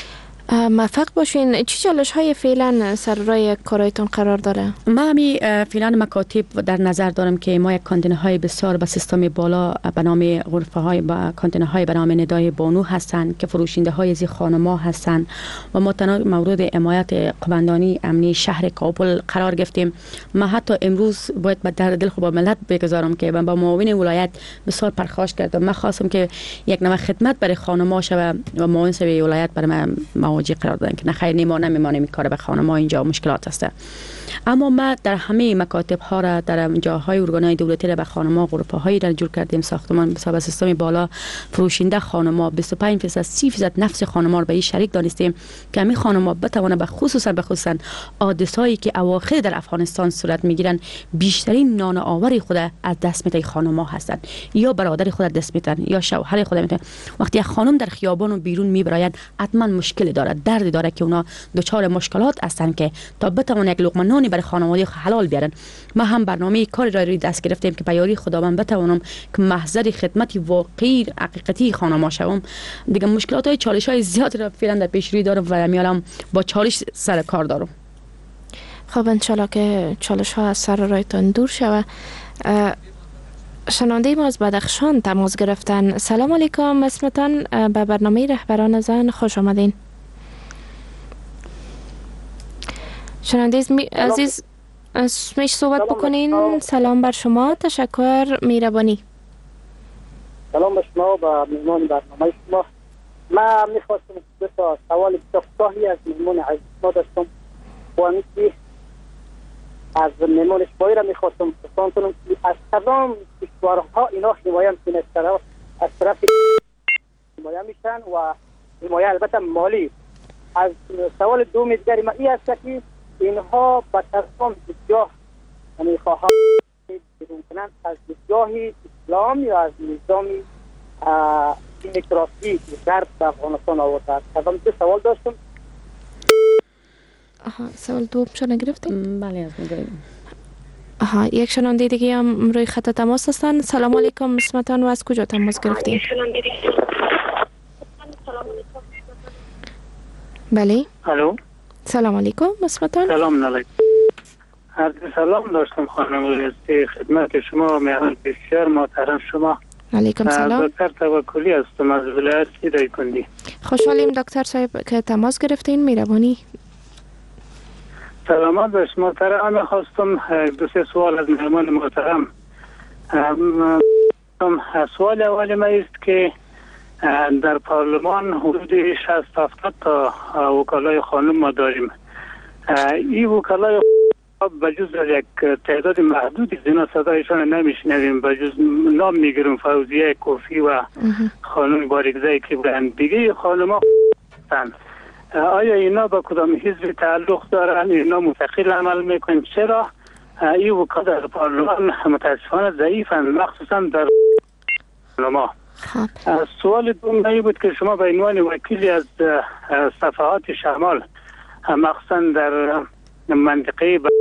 موفق باشین. چی چالش های فعلا سر راه کارایتون قرار داره؟ ما همی فعلا مکاتب در نظر دارم که ما یک کانتینرهای بسیار به سیستم بالا به نام غرفه های با کانتینرهای به نام ندای بانو هستند که فروشنده های از خانم‌ها هستند و ما تنها مورد حمایت قماندانی امنی شهر کابل قرار گرفتیم. ما حتی امروز باید به در دل با ملت بگذارم که با معاون ولایت بسیار پرخاش کردم. من خواستم که یک نوع خدمت برای خانم‌ها شود و معاون ولایت برای مواجه قرار دادن که نخیر نیما نمیمانیم کار به خانم ها اینجا مشکلات است. اما ما در همه مکاتب ها را در جاهای ارگانهای دولتی را به خانم ها غرفه هایی را جور کردیم، ساختمان به سیستم بالا فروشنده خانم ها بیست و پنج درصد سی درصد نفس خانم ها را به این شریک دانستیم که همین خانم ها بتوانند به خصوصا به خصوصا حادثه‌ای که اواخر در افغانستان صورت میگیرن بیشترین نان آوری خود از دست میتای خانم ها هستند، یا برادر خود دست میتن یا شوهر خود میتن. وقتی خانم در خیابان و بیرون میبراید حتما مشکل داره، درد داره که اونا دچار مشکلات هستند که تا بتوان یک لقمه نانی برای خانواده حلال بیارن. ما هم برنامه کاری را روی دست گرفتیم که بیاری خداوند بتوانم که محضر خدمتی واقعی حقیقتی خانم‌ها شوم. دیگه مشکلات های چالش های زیادی را فعلا در پیش روی دارم و میالم با چالش سر کار دارم. خب انشالله که چالش ها از سر رایتان دور شود. شنونده ما از بدخشان تماس گرفتن. سلام علیکم، اسمتان به برنامه رهبران زن خوش آمدین. شنونده عزیز میش صحبت بکنین. سلام بر شما، تشکر، میربانی. سلام به شما و مهمان برنامه شما. من میخواستم دو تا سوال کوتاهی از مهمان عزیز ما داشتم و اینکه از مهمان شما را میخواستم پرسان کنم که از کدام کشورها اینا حمایه میکنه، از طرف حمایه میشن و حمایه البته مالی. از سوال دوم دیگری ما این است که اینها به کدام جاه میخواهند بیرون کنند، از جاه اسلام یا از نظام دموکراسی غرب به افغانستان آورده است. کدام دو سوال داشتم. آها، سوال دوم شو نگرفتیم؟ بله از میگریم. آها، یک شنونده دیگه هم روی خط تماس هستن. سلام علیکم، اسمتان و از کجا تماس گرفتین؟ بله. الو. سلام علیکم، اسمتان؟ سلام علیکم. عرض سلام داشتم خانم رئیس خدمت شما، مهمان بسیار محترم شما. علیکم سلام. دکتر توکلی هستم از ولایت دایکنډي. خوشحالیم دکتر صاحب که تماس گرفتین، مهربانی. سلامات باش محترم. من خواستم دو سه سوال از مهمان محترم. سوال اول ما است که در پارلمان حدود شصت هفتاد تا وکلای خانم ما داریم. این وکلای بجز یک تعداد محدودی زینا صدایشان نمیشنویم، بجز نام میگیرم فوزیه کوفی و خانم باریکزایی که بودن. دیگه خانم ها هستند. آیا اینا با کدام حزب تعلق دارن؟ اینا مستقل عمل میکنن؟ چرا این وکلا در پارلمان متاسفانه ضعیفند، مخصوصا در پارلمان؟ سوال دوم این بود که شما به عنوان وکیلی از صفحات شمال مخصوصا در منطقه ب...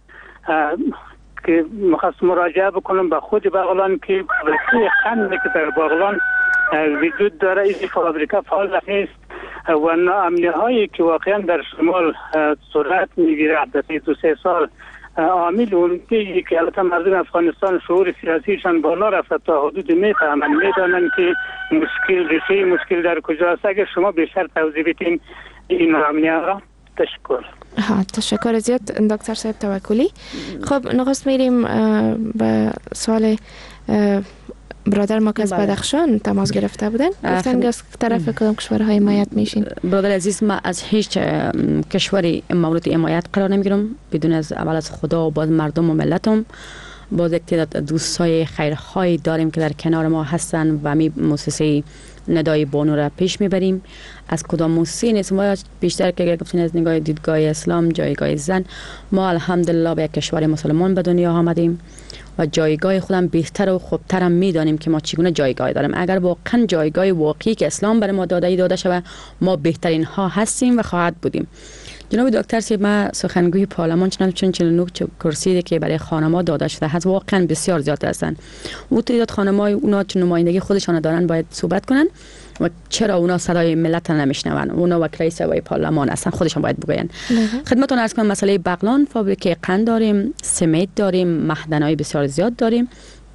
که مخصوص مراجعه بکنم به خود بغلان که فابریکه قند که در بغلان وجود داره، این فابریکه فعال نیست و ناامنی هایی که واقعا در شمال صورت میگیره در دو سه سال عامل اون که که البته مردم افغانستان شعور سیاسیشان بالا رفته تا حدود میفهمن، میدانن که مشکل ریشه مشکل در کجاست. اگر شما بیشتر توضیح بدین این ناامنی ها. تشکر. ها تشکر زیاد دکتر صاحب توکلی. خب نخست میریم به سوال برادر ما که از بدخشان تماس گرفته بودن، گفتن از طرف کدام کشورهای حمایت میشین؟ برادر عزیز، ما از هیچ کشوری مورد حمایت قرار نمیگیرم بدون از اول از خدا و باز مردم و ملتم. باز یک تعداد دوستای خیرخواهی داریم که در کنار ما هستن و می مؤسسه ندای بانو را پیش میبریم. از کدام مؤسسه نیست، ما بیشتر که گفتین از نگاه دیدگاه اسلام، جایگاه زن، ما الحمدلله به یک کشور مسلمان به دنیا آمدیم و جایگاه خودم بهتر و خوبترم میدانیم که ما چگونه جایگاه داریم. اگر واقعا جایگاه واقعی که اسلام برای ما داده ای داده شود، ما بهترین ها هستیم و خواهد بودیم. جناب دکتر صاحب، ما سخنگوی پارلمان چنان چون چهل و نه کرسی که برای خانم‌ها داده شده هست واقعا بسیار زیاد هستند. اون تعداد خانم‌ها اونا چون نمایندگی خودشان دارن باید صحبت کنن و چرا اونا صدای ملت نمیشنون؟ اونا وکلای سوای پارلمان هستن، خودشان باید بگوین. خدمتتون عرض کنم مسئله بغلان فابریکه قند داریم، سمنت داریم، معدن‌های بسیار زیاد داریم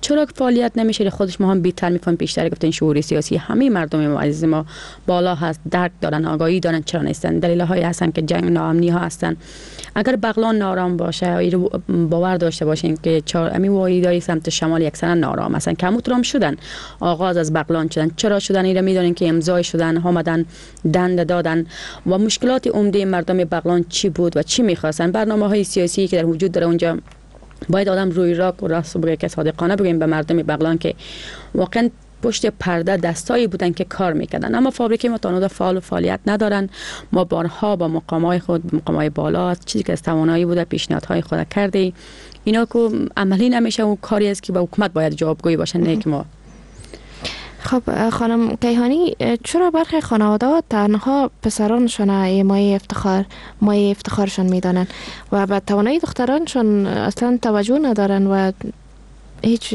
چرا فعالیت نمیشه؟ خودش ما هم بیشتر میفهمیم. بیشتر گفتن شعور سیاسی همه مردم ما عزیز ما بالا هست، درک دارن، آگاهی دارن چرا نیستن. دلیل های هستن که جنگ ناامنی ها هستن. اگر بغلان نارام باشه و باور داشته باشین که چهار امی واحدهای سمت شمال یکسان نارام هستن، کموترام شدن، آغاز از بغلان شدن. چرا شدن؟ اینا میدونن که امضای شدن، آمدن دند دادن و مشکلات عمده مردم بغلان چی بود و چی میخواستن. برنامه‌های سیاسی که در وجود داره اونجا باید آدم روی راک و راست بگه که صادقانه بگیم به مردم بغلان که واقعا پشت پرده دستایی بودن که کار میکردن. اما فابریکه ما تانودا فعال و فعالیت ندارن. ما بارها با مقامای خود، مقامای بالا، چیزی که از توانایی بوده پیشنهادهای خود کرده. اینا که عملی نمیشه و کاری است که با حکومت باید جوابگویی باشه، نه که ما. خب خانم کیهانی، چرا برخی خانواده تنها پسرانشون مایه افتخار مایه افتخارشون میدانن و به توانایی دخترانشون اصلا توجه ندارن و هیچ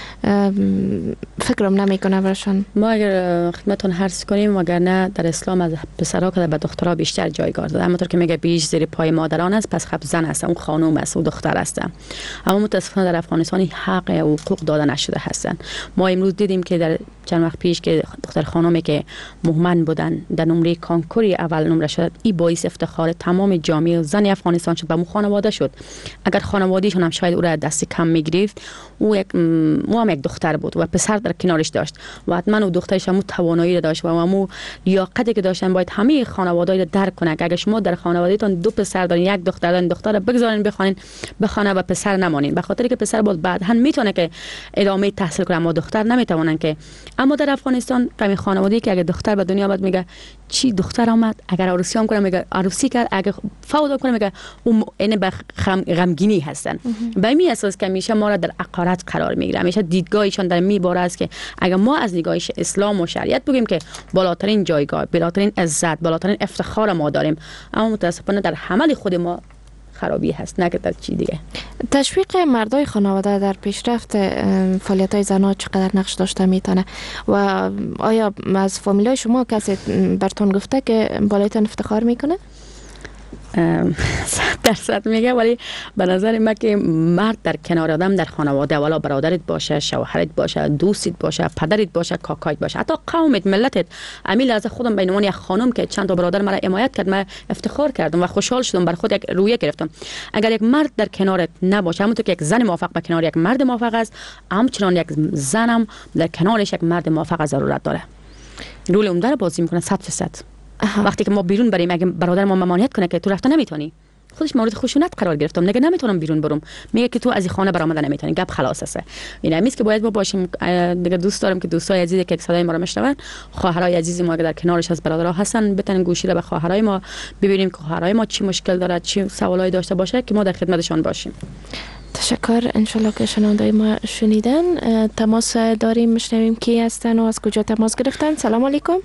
فکرم نمیکنه برشان؟ ما اگر خدمتون عرض کنیم وگرنه در اسلام از پسرها که به دخترها بیشتر جایگاه داده. همونطور که میگه بیش زیر پای مادران است، پس خب زن است، اون خانم است، اون دختر است. اما متاسفانه در افغانستان حق و حقوق داده نشده هستند. ما امروز دیدیم که در چند وقت پیش که دختر خانمی که مهمن بودن در نمره کنکوری اول نمره شد، این باعث افتخار تمام جامعه زن افغانستان شد، به مو خانواده شد. اگر خانواده‌شون هم شاید او را دست کم میگرفت، او یک مو هم یک دختر بود و پسر در کنارش داشت و حتما او دخترش هم توانایی را داشت و همو لیاقتی که داشتن. باید همه خانواده‌ها را درک کنن که اگر شما در خانوادهتون دو پسر دارین، یک دختر دارین، دختر را بگذارین بخوانین بخونه و پسر نمانین، به خاطر که پسر بود بعد هم میتونه که ادامه تحصیل کنه اما دختر نمیتونن که. اما در افغانستان کمی خانواده‌ای که اگر دختر به دنیا آمد میگه چی دختر آمد، اگر عروسی هم کنه میگه عروسی کرد، اگر فوت کنه میگه اون یعنی به غمگینی هستن. به این اساس که میشه ما را در عقارت قرار میگیره. همیشه دیدگاهشان در می باره است که اگر ما از نگاه اسلام و شریعت بگیم که بالاترین جایگاه، بالاترین عزت، بالاترین افتخار ما داریم، اما متاسفانه در عمل خود ما خرابی هست، نه که در چی دیگه. تشویق مردای خانواده در پیشرفت فعالیت‌های زنان چقدر نقش داشته میتونه و آیا از فامیلای شما کسی براتون گفته که بالایتون افتخار میکنه؟ صد درصد میگه، ولی به نظر من که مرد در کنار آدم در خانواده، والا برادرت باشه، شوهرت باشه، دوستت باشه، پدرت باشه، کاکایت باشه، حتی قومت، ملتت. امیل از خودم به عنوان یک خانم که چند تا برادر مرا حمایت کرد، من افتخار کردم و خوشحال شدم، بر خود یک رویه گرفتم. اگر یک مرد در کنارت نباشه، همونطور که یک زن موافق به کنار یک مرد موافق است، همچنان یک زنم در کنارش یک مرد موافق ضرورت داره. رول عمده رو بازی میکنه صد درصد. وقتی که ما بیرون بریم، اگه برادر ما ممانعت کنه که تو رفته نمیتونی، خودش مورد خشونت قرار گرفتم، نگه نمیتونم بیرون برم، میگه که تو از این خانه برآمده نمیتونی، گپ خلاص است. این همیست که باید ما باشیم. دیگه دوست دارم که دوستای عزیزی که صدای ما رو میشنون، خواهرای عزیز ما که در کنارش از برادرها هستن، بتن گوشی رو به خواهرای ما ببینیم که خواهرای ما چی مشکل داره، چی سوالایی داشته باشه که ما در خدمتشان باشیم. تشکر. انشالله که شنونده ما شنیدن. تماس داریم، میشنویم کی هستن و از کجا تماس گرفتن. سلام علیکم.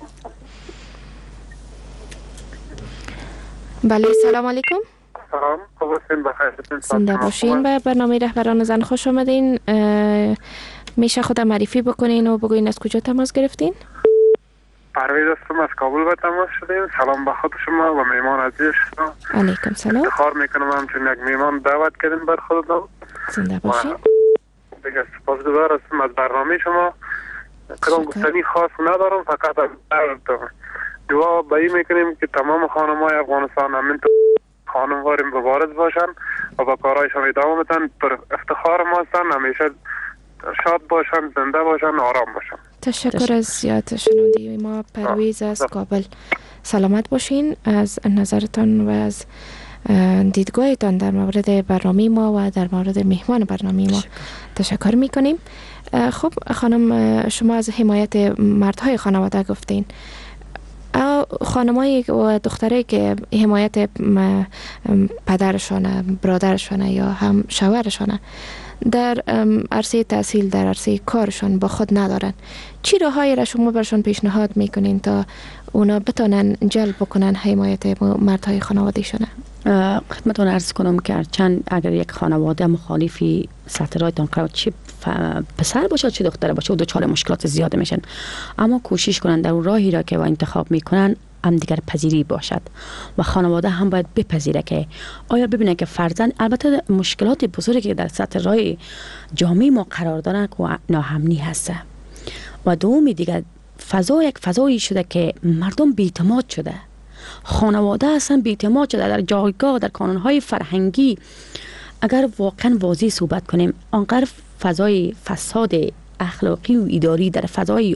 بله سلام علیکم. سلام، خوبین؟ بخیر. زنده باشین. به برنامه رهبران زن خوش آمدین. میشه خود معرفی بکنین و بگوین از کجا تماس گرفتین؟ پرویز هستم، از کابل به تماس شدیم. سلام به خود شما و میمان عزیز شما. علیکم سلام. افتخار میکنم همچون یک میمان دعوت کردین بر خودتون. زنده باشین. دیگه سپاسگزار هستم از برنامه شما. کدام گفتنی خاص ندارم، فقط از دعا به این میکنیم که تمام خانم‌های افغانستان همینطور خانم‌وار مبارز باشن و با کارهایشان ادامه بدن. پر افتخار ما هستن، همیشه شاد باشن، زنده باشن، آرام باشن. تشکر از زیاد شنوندی ما. پرویز از کابل. سلامت باشین. از نظرتان و از دیدگاهتان در مورد برنامه ما و در مورد مهمان برنامه ما تشکر میکنیم. خب خانم، شما از حمایت مردهای خانواده گفتین. خانمایی و دختری که حمایت پدرشانه، برادرشانه یا هم شوهرشانه در عرصه تحصیل، در عرصه کارشان با خود ندارن، چی راهایی را شما برشان پیشنهاد میکنین تا اونا بتونن جلب بکنن حمایت مردهای خانوادهشونه؟ خدمتتون عرض کنم که چند اگر یک خانواده مخالفی سطرایتان قرار چی پسر باشه چی دختر باشه و دوچار مشکلات زیاده میشن، اما کوشش کنن در اون راهی را که با انتخاب میکنن همدیگر پذیری باشد و خانواده هم باید بپذیره که آیا ببینه که فرزند، البته مشکلات بزرگی که در سطح راه جامعه ما قرار دارن که ناامنی هسته و دومی دیگه فضا یک فضایی شده که مردم بی‌اعتماد شده، خانواده اصلا بی‌اعتماد شده در جایگاه، در کانونهای فرهنگی. اگر واقعا واضح صحبت کنیم، آنقدر فضای فساد اخلاقی و اداری در فضای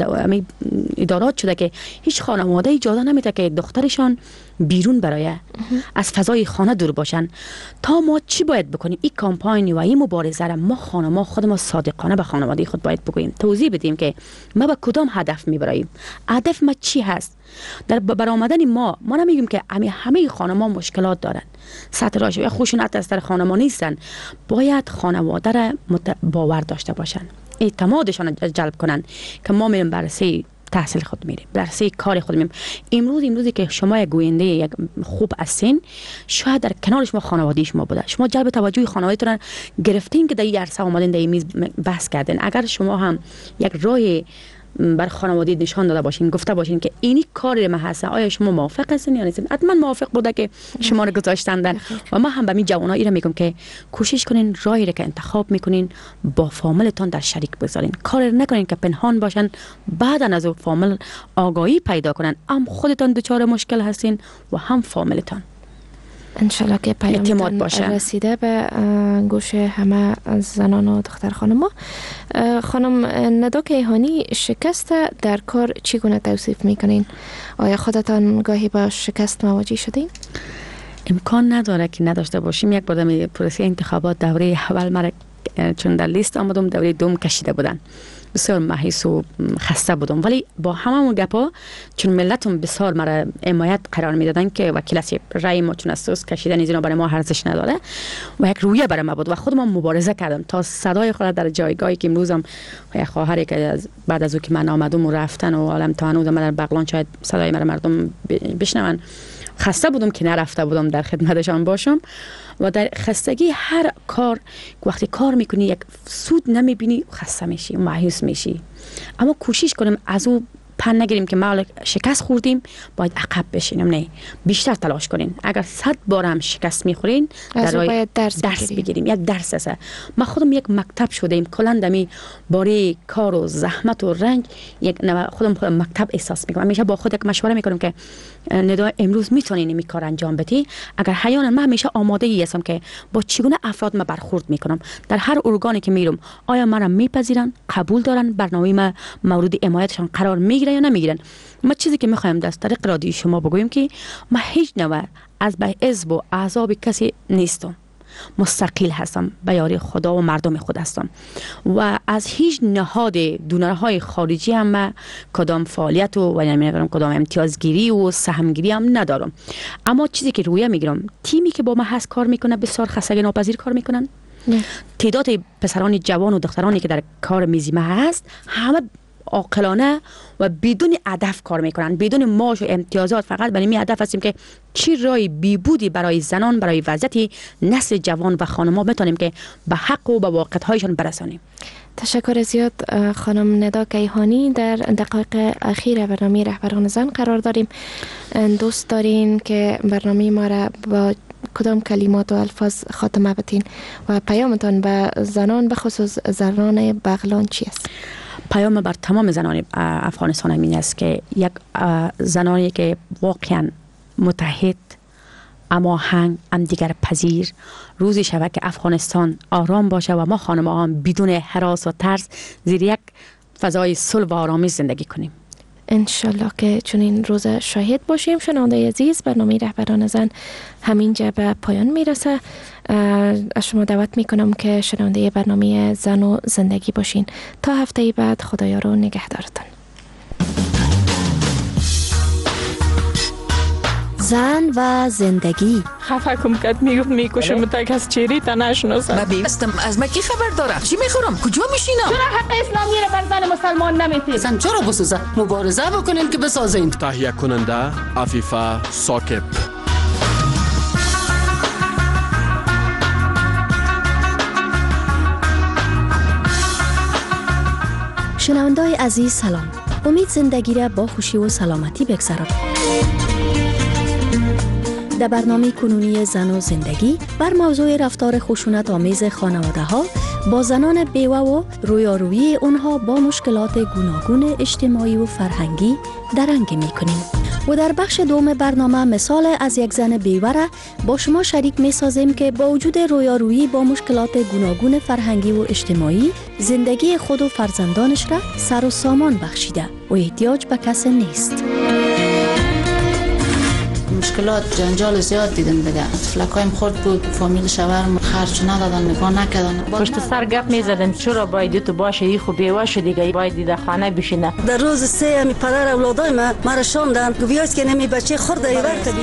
ادارات شده که هیچ خانواده اجازه نمیده که دخترشان بیرون برایه، از فضای خانه دور باشن. تا ما چی باید بکنیم؟ این کمپاین و این مبارزه را ما خانما خود ما صادقانه به خانواده خود باید بگوییم، توضیح بدیم که ما به کدام هدف میبراییم، هدف ما چی هست. در برآمدن ما ما نمیگیم که همه همه خانما مشکلات دارن، سطح راش یا خشونت از در خانما نیستن. باید خانواده را باور داشته باشن، اعتمادشان را جلب کنن که ما میریم بررسی تحصیل خود میریم، بررسی کار خود میریم. امروز امروزی که شما یک گوینده یک خوب هستین، شاید در کنار شما خانواده شما بوده، شما جلب توجه خانوادهتون گرفتین که در این عرصه اومدین در این میز بحث کردین. اگر شما هم یک راه بر خانواده نشان داده باشین، گفته باشین که اینی کار ما هست، آیا شما موافق هستین یا نیستین؟ حتما موافق بوده که شما رو گذاشتندن. و ما هم به می جوانا اینا میگم که کوشش کنین راهی را که انتخاب میکنین با فامیلتون در شریک بذارین، کار نکنین که پنهان باشن، بعدن از فامیل آگاهی پیدا کنن، هم خودتون دچار مشکل هستین و هم فامیلتون. انشالله که پیامتان رسیده به گوش همه زنان و دختر خانم. خانم ندا کیهانی، شکست در کار چگونه توصیف میکنین؟ آیا خودتان گاهی با شکست مواجه شدین؟ امکان نداره که نداشته باشیم. یک بار در پروسه انتخابات دوره اول مرا چون در لیست آمدم، دوره دوم کشیده بودن، بسیار مایوس و خسته بودم. ولی با همون گپا چون ملتم بسیار مرا حمایت قرار میدادن که وکیل است، رای ما چون اساس کشیدن اینا برای ما ارزش نداره و یک رویه برای ما بود و خودم مبارزه کردم تا صدای خود در جایگاهی که امروزم یک خواهری که از بعد از او که من آمدم و رفتن و عالم تا هنوز من در بغلان شاید صدای مرا مردم بشنون، خسته بودم که نرفته بودم در خدمتشان باشم. و در خستگی هر کار وقتی کار میکنی یک سود نمیبینی، خسته میشی، مایوس میشی. اما کوشش کنیم از او پن نگیریم که ما شکست خوردیم باید عقب بشینیم، نه، بیشتر تلاش کنین. اگر صد بار هم شکست میخورین در باید درس, درس بگیریم. یک درس است. ما خودم یک مکتب شدیم، کلندمی باره کار و زحمت و رنج یک خودم خودم مکتب احساس میکنم. همیشه با خود یک مشوره میکنم که ندا امروز میتونین این کار انجام بدی. اگر حیانا من همیشه آماده ای هستم که با چگونه افراد ما برخورد میکنم در هر ارگانی که میرم، آیا مرا میپذیرن، قبول دارن، برنامه ما مورد حمایتشان قرار میگیره یا نمیگیرن. ما چیزی که میخوایم در طریق رادیو شما بگویم که ما هیچ نوع از به حزب و احزاب کسی نیستم، مستقل هستم، به یاری خدا و مردم خود هستم و از هیچ نهاد دونرهای خارجی هم کدام فعالیت و نمیدونم کدام امتیازگیری و سهمگیری هم ندارم. اما چیزی که رویه میگیرم، تیمی که با ما هست کار میکنه بسیار خستگی ناپذیر کار میکنن. نه. تعداد پسران جوان و دخترانی که در کار میزی ما هست همه عاقلانه و بدون هدف کار میکنن، بدون معاش و امتیازات، فقط برای این هدف هستیم که چی رای بیبودی برای زنان، برای وضعیت نسل جوان و خانم‌ها بتونیم که به حق و به واقعیت‌هایشان برسانیم. تشکر زیاد خانم ندا کیهانی. در دقایق اخیر برنامه رهبران زن قرار داریم. دوست دارین که برنامه ما را با کدام کلمات و الفاظ خاتمه بدین و پیامتان به زنان، به خصوص زنان بغلان چی است؟ پیام بر تمام زنان افغانستان این است که یک زنانی که واقعا متحد، اما هنگ، هم دیگر پذیر، روزی شود که افغانستان آرام باشه و ما خانم‌ها هم بدون هراس و ترس زیر یک فضای صلح و آرامی زندگی کنیم. انشالله که چنین روز شاهد باشیم. شنونده عزیز، برنامه رهبران زن همینجا به پایان میرسه. از شما دعوت میکنم که شنونده برنامه زن و زندگی باشین. تا هفته بعد، خدایا رو نگهدارتان. زن و زندگی. خفه کم کد میگفت میکشم تک از چیری تا نشناسم. من بیستم از مکی خبر دارم. چی میخورم؟ کجا میشینم؟ چرا حق اسلامی رو بر زن مسلمان نمیتید؟ اصلا چرا بسازه؟ مبارزه بکنین که بسازین. تهیه کننده عفیفه ساکب. شنونده‌های عزیز سلام. امید زندگی را با خوشی و سلامتی بگذرانید. در برنامه کنونی زن و زندگی بر موضوع رفتار خشونت آمیز خانواده ها با زنان بیوه و رویارویی اونها با مشکلات گوناگون اجتماعی و فرهنگی درنگ می کنیم. و در بخش دوم برنامه مثال از یک زن بیوه را با شما شریک می سازیم که با وجود رویارویی با مشکلات گوناگون فرهنگی و اجتماعی زندگی خود و فرزندانش را سر و سامان بخشیده و احتیاج به کسی نیست. مشکلات جنجال زیاد دیدم دیگه. فلکایم خورد بود، فامیل شوهرم خرج ندادن، نگاه نکردن. پشت سر گپ میزدن چرا باید تو باشه، ای خو بیوه شو دیگه، باید در خانه بشینه. در روز سه می پدر اولادای ما مرا شوندن، گویاست که نمی بچه خورده ایور کردی.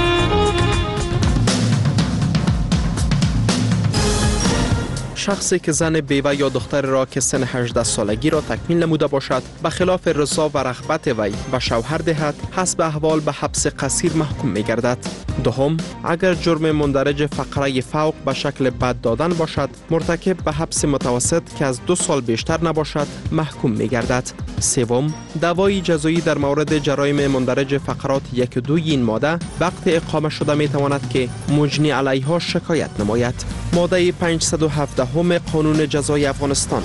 شخصی که زن بیوه یا دختر را که سن هجده سالگی را تکمیل نموده باشد به خلاف رضا و رغبت وی به شوهر دهد حسب احوال به حبس قصیر محکوم می گردد. دوم، اگر جرم مندرج فقره فوق به شکل بد دادن باشد مرتکب به حبس متوسط که از دو سال بیشتر نباشد محکوم می گردد. سوم، دعوای جزایی در مورد جرایم مندرج فقرات یک و دوی این ماده وقت اقامه شده می تواند که مجنی علیها شکایت نماید. ماده پانصد و هفده هم قانون جزای افغانستان.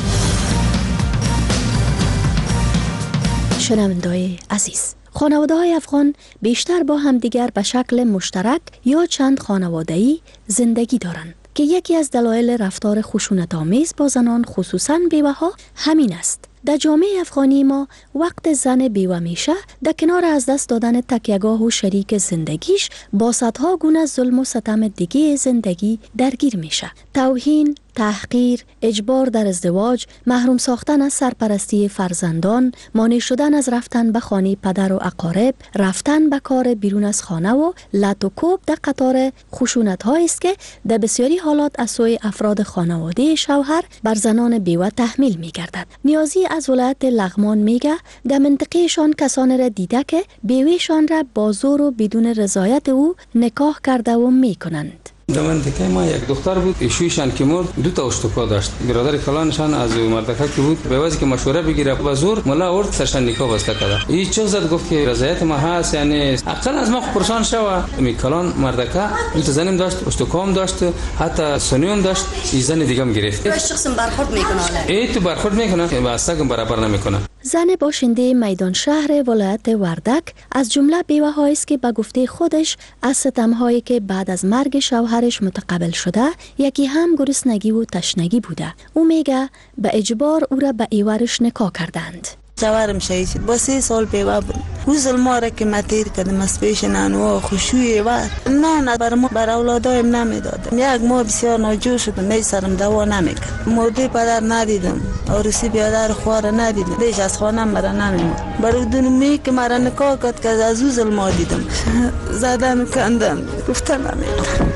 شنونده‌های عزیز، خانواده‌های افغان بیشتر با همدیگر به شکل مشترک یا چند خانواده‌ای زندگی دارند که یکی از دلایل رفتار خشونت‌آمیز با زنان خصوصاً بیوه‌ها همین است. در جامعه افغانی ما وقت زن بیوه میشه در کنار از دست دادن تکیه‌گاه و شریک زندگیش با صدها گونه ظلم و ستم دیگه زندگی درگیر میشه. توهین، تحقیر، اجبار در ازدواج، محروم ساختن از سرپرستی فرزندان، مانع شدن از رفتن به خانه پدر و اقارب، رفتن به کار بیرون از خانه و لط و کوب در قطار خشونت‌هایی است که در بسیاری حالات از سوی افراد خانواده شوهر بر زنان بیوه تحمیل می‌گردد. نیازی از ولایت لغمان میگه در منطقهشان کسانی را دیده که بیوهشان را با زور و بدون رضایت او نکاح کرده و میکنند. در منطقه ما یک دختر بود، ایشویشان که مرد دو تا اشتکا داشت. برادر کلانشان از مردکه که بود به واسه که مشوره بگیره با زور ملا آورد سرشان نکاح بسته کرد. این چه زد گفت که رضایت ما هست، یعنی عقل از ما پرسان شوه. می کلان مردکه دو تا زنم داشت، اشتکام داشت، حتی سنیوم داشت. این زن دیگه هم گرفت. این شخص برخورد میکنه. ای تو برخورد میکنه که واسه برابر نمیکنه. زن باشنده میدان شهر ولایت وردک از جمله بیوه‌هایی است که به گفته خودش از ستم‌هایی که بعد از مرگ شوهرش متقبل شده یکی هم گرسنگی و تشنگی بوده. او میگه به اجبار او را به ایورش نکاح کردند. شوهرم شهید با سه سال بیوه بود. روز ما را که متیر کردم از پیش نانوا خوشوی و نه نه بر ما بر اولادایم نمیدادم. یک ماه بسیار ناجور شدم، می سرم دوا نمیکرد. مرده پدر ندیدم، عروسی بیادر خوار ندیدم، دیش از خانه مرا نمیمد. برای دونمی که مرا نکاح کرد که از او ظلم دیدم، زدم کندم، گفتم نمیدم.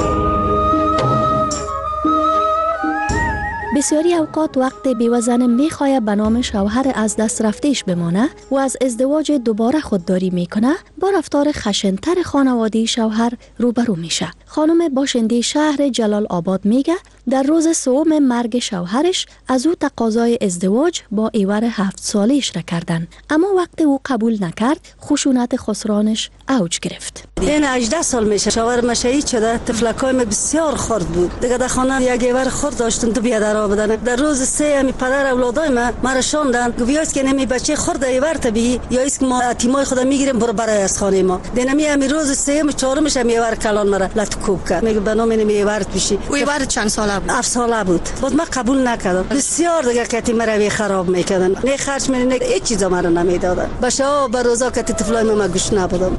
بسیاری اوقات وقت بیوه زن میخواهد به نام شوهر از دست رفتهش بمانه و از ازدواج دوباره خودداری میکنه با رفتار خشنتر خانواده شوهر روبرو میشه. خانم باشنده شهر جلال آباد میگه در روز سوم مرگ شوهرش از او تقاضای ازدواج با ایور هفت سالش را کردن، اما وقت او قبول نکرد خشونت خسرانش اوج گرفت. این هجده سال میشه شوهرم شهید شده، طفلکایم بسیار خرد بود. دیگه در خانه یک ایور خرد داشتن تو بیادر بدن. در روز سه می پدر اولادای ما مرا شوندن، گویاست که نمی بچه خرد ایور تبی یا است که ما اتیمای خود میگیریم برو برای از خانه ما. دینمی امی روز سه می چهارمش می ایور کلان مرا لط کوب کرد. میگه به نام نمی ایورت بشی. او ایور چند ساله بود؟ هفت ساله بود. بعد ما قبول نکردم. بسیار دیگه کتی مرا خراب میکردن. نه خرج می نه هیچ چیزا مرا نمیدادن. باشه به روزا کتی طفلای ما گوش نبودم.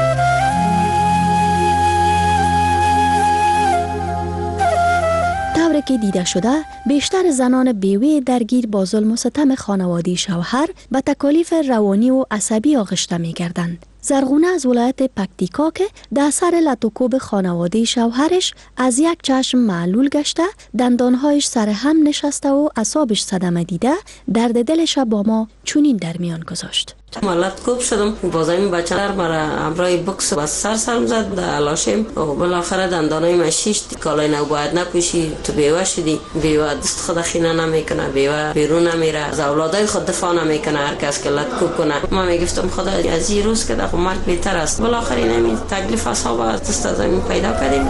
طوری که دیده شده بیشتر زنان بیوه درگیر با ظلم و ستم خانواده شوهر به تکالیف روانی و عصبی آغشته می گردند. زرغونه از ولایت پکتیکا که در اثر لط و کوب خانواده شوهرش از یک چشم معلول گشته، دندانهایش سر هم نشسته و اعصابش صدمه دیده، درد دلش با ما چنین در میان گذاشت. مالت کوب شدم بازایم بچه در مرا امرای بکس و سر سرم زد علاشم و بالاخره دندانای من شیشت کالای نو باید نپوشی تو بیوه شدی بیوه دست خود خینه نمیکنه بیوه بیرون نمیره از اولادای خود دفاع نمیکنه هر کس که لت کوب کنه ما میگفتم خدا از این روز که دخو مرگ بهتر است بالاخره نمی تکلیف اصحاب از دست از زمین پیدا کردیم.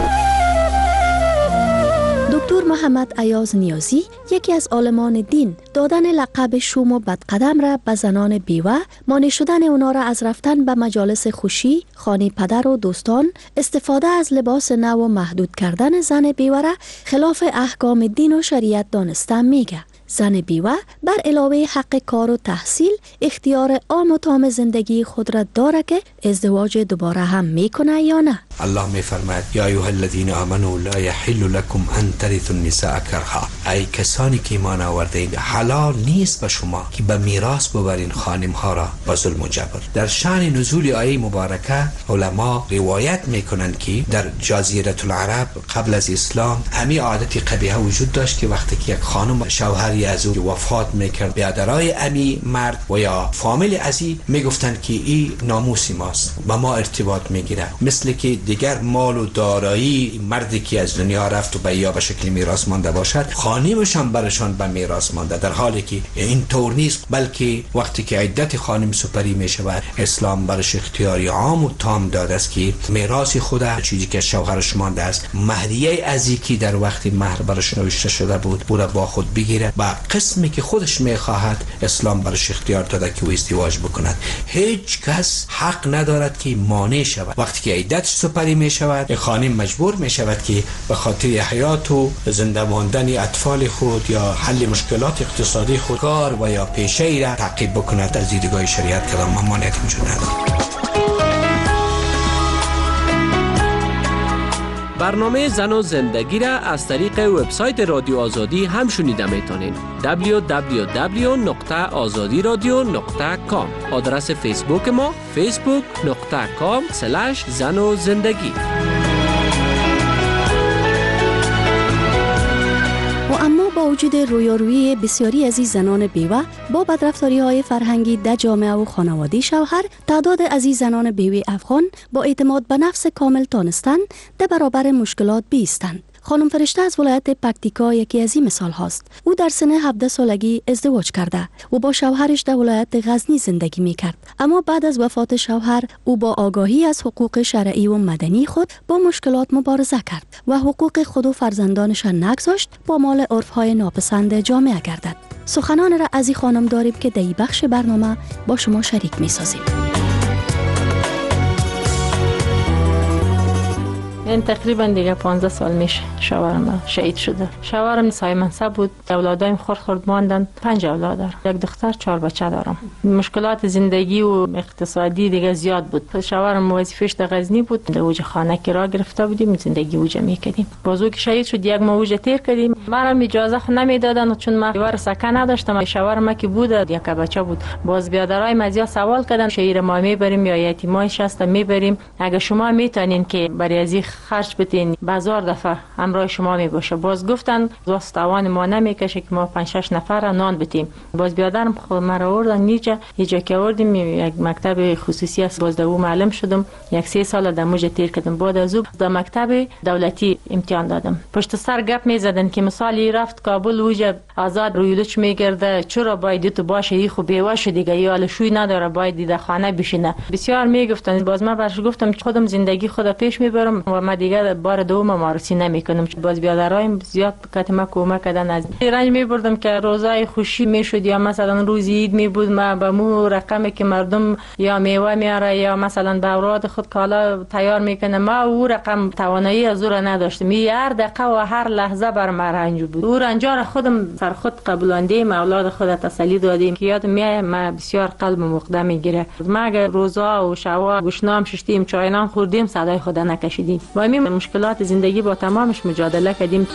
دکتر محمد ایاز نیازی یکی از عالمان دین دادن لقب شوم و بدقدم را به زنان بیوه، مانع شدن اونا را از رفتن به مجالس خوشی، خانه پدر و دوستان، استفاده از لباس نو و محدود کردن زن بیوه را خلاف احکام دین و شریعت دانسته میگه. زن بیوه بر علاوه حق کار و تحصیل اختیار عام و تام زندگی خود را داره که ازدواج دوباره هم میکنه یا نه. الله میفرماید یا ایها الذین آمنوا لا یحل لكم ان ترثوا النساء کرها. ای کسانی که ایمان آوردید حلال نیست به شما که به میراث ببرین خانم ها را با ظلم و جبر. در شأن نزول آیه مبارکه علما روایت میکنند که در جزیره العرب قبل از اسلام همین عادت قبیحه وجود داشت که وقتی که یک خانم شوهر از او وفات میکرد بیادرای امی مرد و یا فامیل ازی میگفتن که این ناموس ماست با ما ارتباط میگیره، مثل که دیگر مال و دارایی مردی که از دنیا رفت و به یا به شکل میراث مانده باشد خانمش هم برشان به میراث مانده، در حالی که این طور نیست، بلکه وقتی که عدت خانم سپری میشود اسلام برش اختیاری عام و تام داده است که میراث خود چیزی که شوهرش مانده است مهریه ازی که در وقت مهر برش نوشته شده بود او را با خود بگیره و قسمی که خودش میخواهد اسلام برش اختیار داده که او ازدواج بکند. هیچ کس حق ندارد که مانع شود. وقتی که عدتش سپری میشود خانم مجبور میشود که به خاطر حیات و زنده ماندن اطفال خود یا حل مشکلات اقتصادی خود کار و یا پیشه‌ای را تعقیب بکند. از دیدگاه شریعت کلام ممانعت وجود ندارد. برنامه زن و زندگی را از طریق وبسایت رادیو آزادی هم شنیده میتونین. دبلیو دبلیو دبلیو نقطه آزادی رادیو نقطه کام. آدرس فیسبوک ما فیسبوک نقطه کام سلش زن و زندگی. و اما با وجود رویارویی بسیاری از این زنان بیوه با بدرفتاری های فرهنگی در جامعه و خانواده شوهر، تعداد از این زنان بیوه افغان با اعتماد به نفس کامل تانستند در برابر مشکلات بیستند. خانم فرشته از ولایت پکتیکا یکی از این مثال هاست. او در سن هفده سالگی ازدواج کرده و با شوهرش در ولایت غزنی زندگی می کرد. اما بعد از وفات شوهر او با آگاهی از حقوق شرعی و مدنی خود با مشکلات مبارزه کرد و حقوق خود و فرزندانش نگذاشت با مال عرفهای ناپسند جامعه گردد. سخنان را از این خانم داریم که در این بخش برنامه با شما شریک می سازیم. این تقریبا دیگه پانزده سال میشه شوهرم شهید شده. شوهرم سایه منصب بود. اولادایم خرد خرد ماندن. پنج اولاد دارم. یک دختر چهار بچه دارم. مشکلات زندگی و اقتصادی دیگه زیاد بود. شوهرم وظیفه‌اش در غزنی بود. در اوج خانه کرا گرفته بودیم، زندگی اوج میکردیم. بازو که شهید شد یک ماه اوج تیر کردیم. منم اجازه خو نمیدادن چون من ور سکه نداشتم. شوهرم که بود یک بچه بود. باز بیادرای مزیا سوال کردن شهیر ما میبریم یا یتیمای شست میبریم. اگه شما میتونین که برای از خرج بدین بازار دفعه همراه شما می باشه. باز گفتن واستوان ما نمیکشه که ما پنج شش نفر نان بدیم. باز بیادرم خود مرا آوردن نیجا یجا که آوردیم یک مکتب خصوصی است. باز دو معلم شدم. یک سه سال در موج تیر کردم. بعد از او در مکتب دولتی امتحان دادم. پشت سر گپ می زدن که مثالی رفت کابل وجه آزاد رویلوچ میگرده چرا باید تو باشه ای خو بیوه شو دیگه یا لشوی نداره باید در خانه بشینه. بسیار میگفتن. باز من برش گفتم خودم زندگی خود پیش میبرم و ما دیگه بار دوم مارسی نمیکنم. باز بیادرایم زیاد کات ما کمک کردن. از رنج میبردم که روزای خوشی میشد یا مثلا روز عید میبود ما به مو رقمی که مردم یا میوه میاره یا مثلا به اوراد خود کالا تیار میکنه ما او رقم توانایی از او را نداشتم. هر دقیقه و هر لحظه بر ما رنج بود. او رنجار خودم سر خود قبولاندیم، اولاد خود تسلی دادیم که یاد میای ما بسیار قلب مقدم میگیره. ما اگر روزا و شوا گوشنام ششتیم چاینام خوردیم صدای خدا نکشیدیم. با همین مشکلات زندگی با تمامش مجادله کردیم.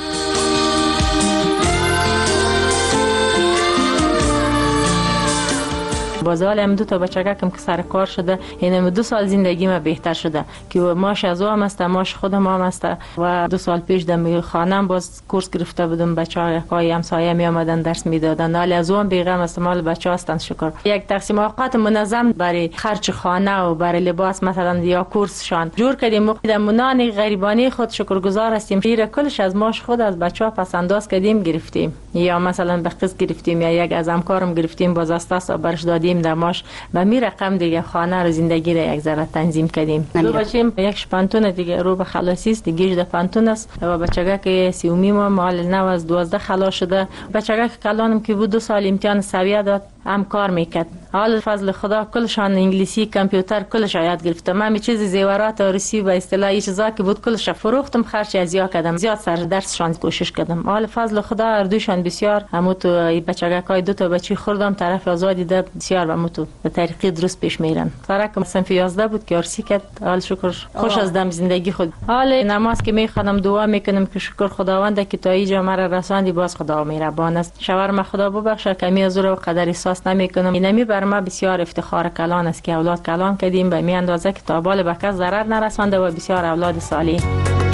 باز حال هم دو تا بچگکم که سر کار شده، این دو سال زندگی ما بهتر شده که ماش از او هم است، ماش خودم هم است. و دو سال پیش دم خانم باز کورس گرفته بودم، بچه‌ها یکای همسایه می آمدن درس میدادن، حال از اون بیغم است، مال بچه‌ها هستند. شکر یک تقسیم اوقات منظم برای خرج خانه و برای لباس مثلا یا کورسشان جور کردیم. مقدمونان غریبانی خود شکرگزار هستیم. پیر کلش از ماش خود از بچه‌ها پس انداز کردیم گرفتیم، یا مثلا به قسط گرفتیم، یا یک از همکارم گرفتیم باز اساس برش دادیم در ماش و می رقم دیگه خانه رو زندگی رو یک ذره تنظیم کردیم. دو بچیم، یک پانتون دیگه رو به خلاصی است، دیگه ده پانتون است و بچگا که سیومی ما مال نو از دوازده خلاص شده. بچگا که کلانم که بود دو سال امتحان سویه داد، هم کار میکرد. حال فضل خدا کلشان انگلیسی کامپیوتر کلش یاد گرفتم. من می چیز زیورات و رسی و اصطلاحی چیزا که بود کلش فروختم، خرج از یا کردم، زیاد سر درسشان کوشش کردم. حال فضل خدا اردوشان بسیار همو تو بچگاکای دو تا بچی خوردم طرف آزادی ده بسیار و تو به طریقی درست پیش میرن. فرق صنف یازده بود که ارسی کرد. حال شکر خوش از دم زندگی خود. حال نماز که میخوانم دعا میکنم که شکر خداوند که تا اینجا مرا رساندی، باز خدا مهربان است. شاور خدا ببخشه کمی از و قدر احساس نمیکنم. اینمی بر ما بسیار افتخار کلان است که اولاد کلان کردیم به می اندازه که تا بال به کس ضرر نرسانده و بسیار اولاد صالح.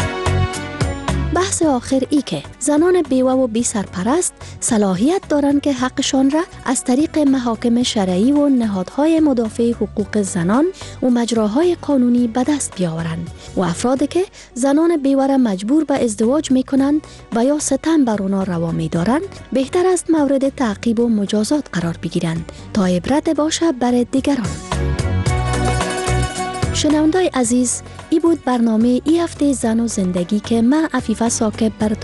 بحث آخر ای که زنان بیوه و بی سرپرست صلاحیت دارند که حقشان را از طریق محاکم شرعی و نهادهای مدافع حقوق زنان و مجراهای قانونی به دست بیاورند و افرادی که زنان بیوه را مجبور به ازدواج می کنند و یا ستم بر آنها روا می دارند بهتر است مورد تعقیب و مجازات قرار بگیرند تا عبرت باشه برای دیگران. شنوندای عزیز، ای بود برنامه ای هفته زن و زندگی که من عفیفه ساکب براتون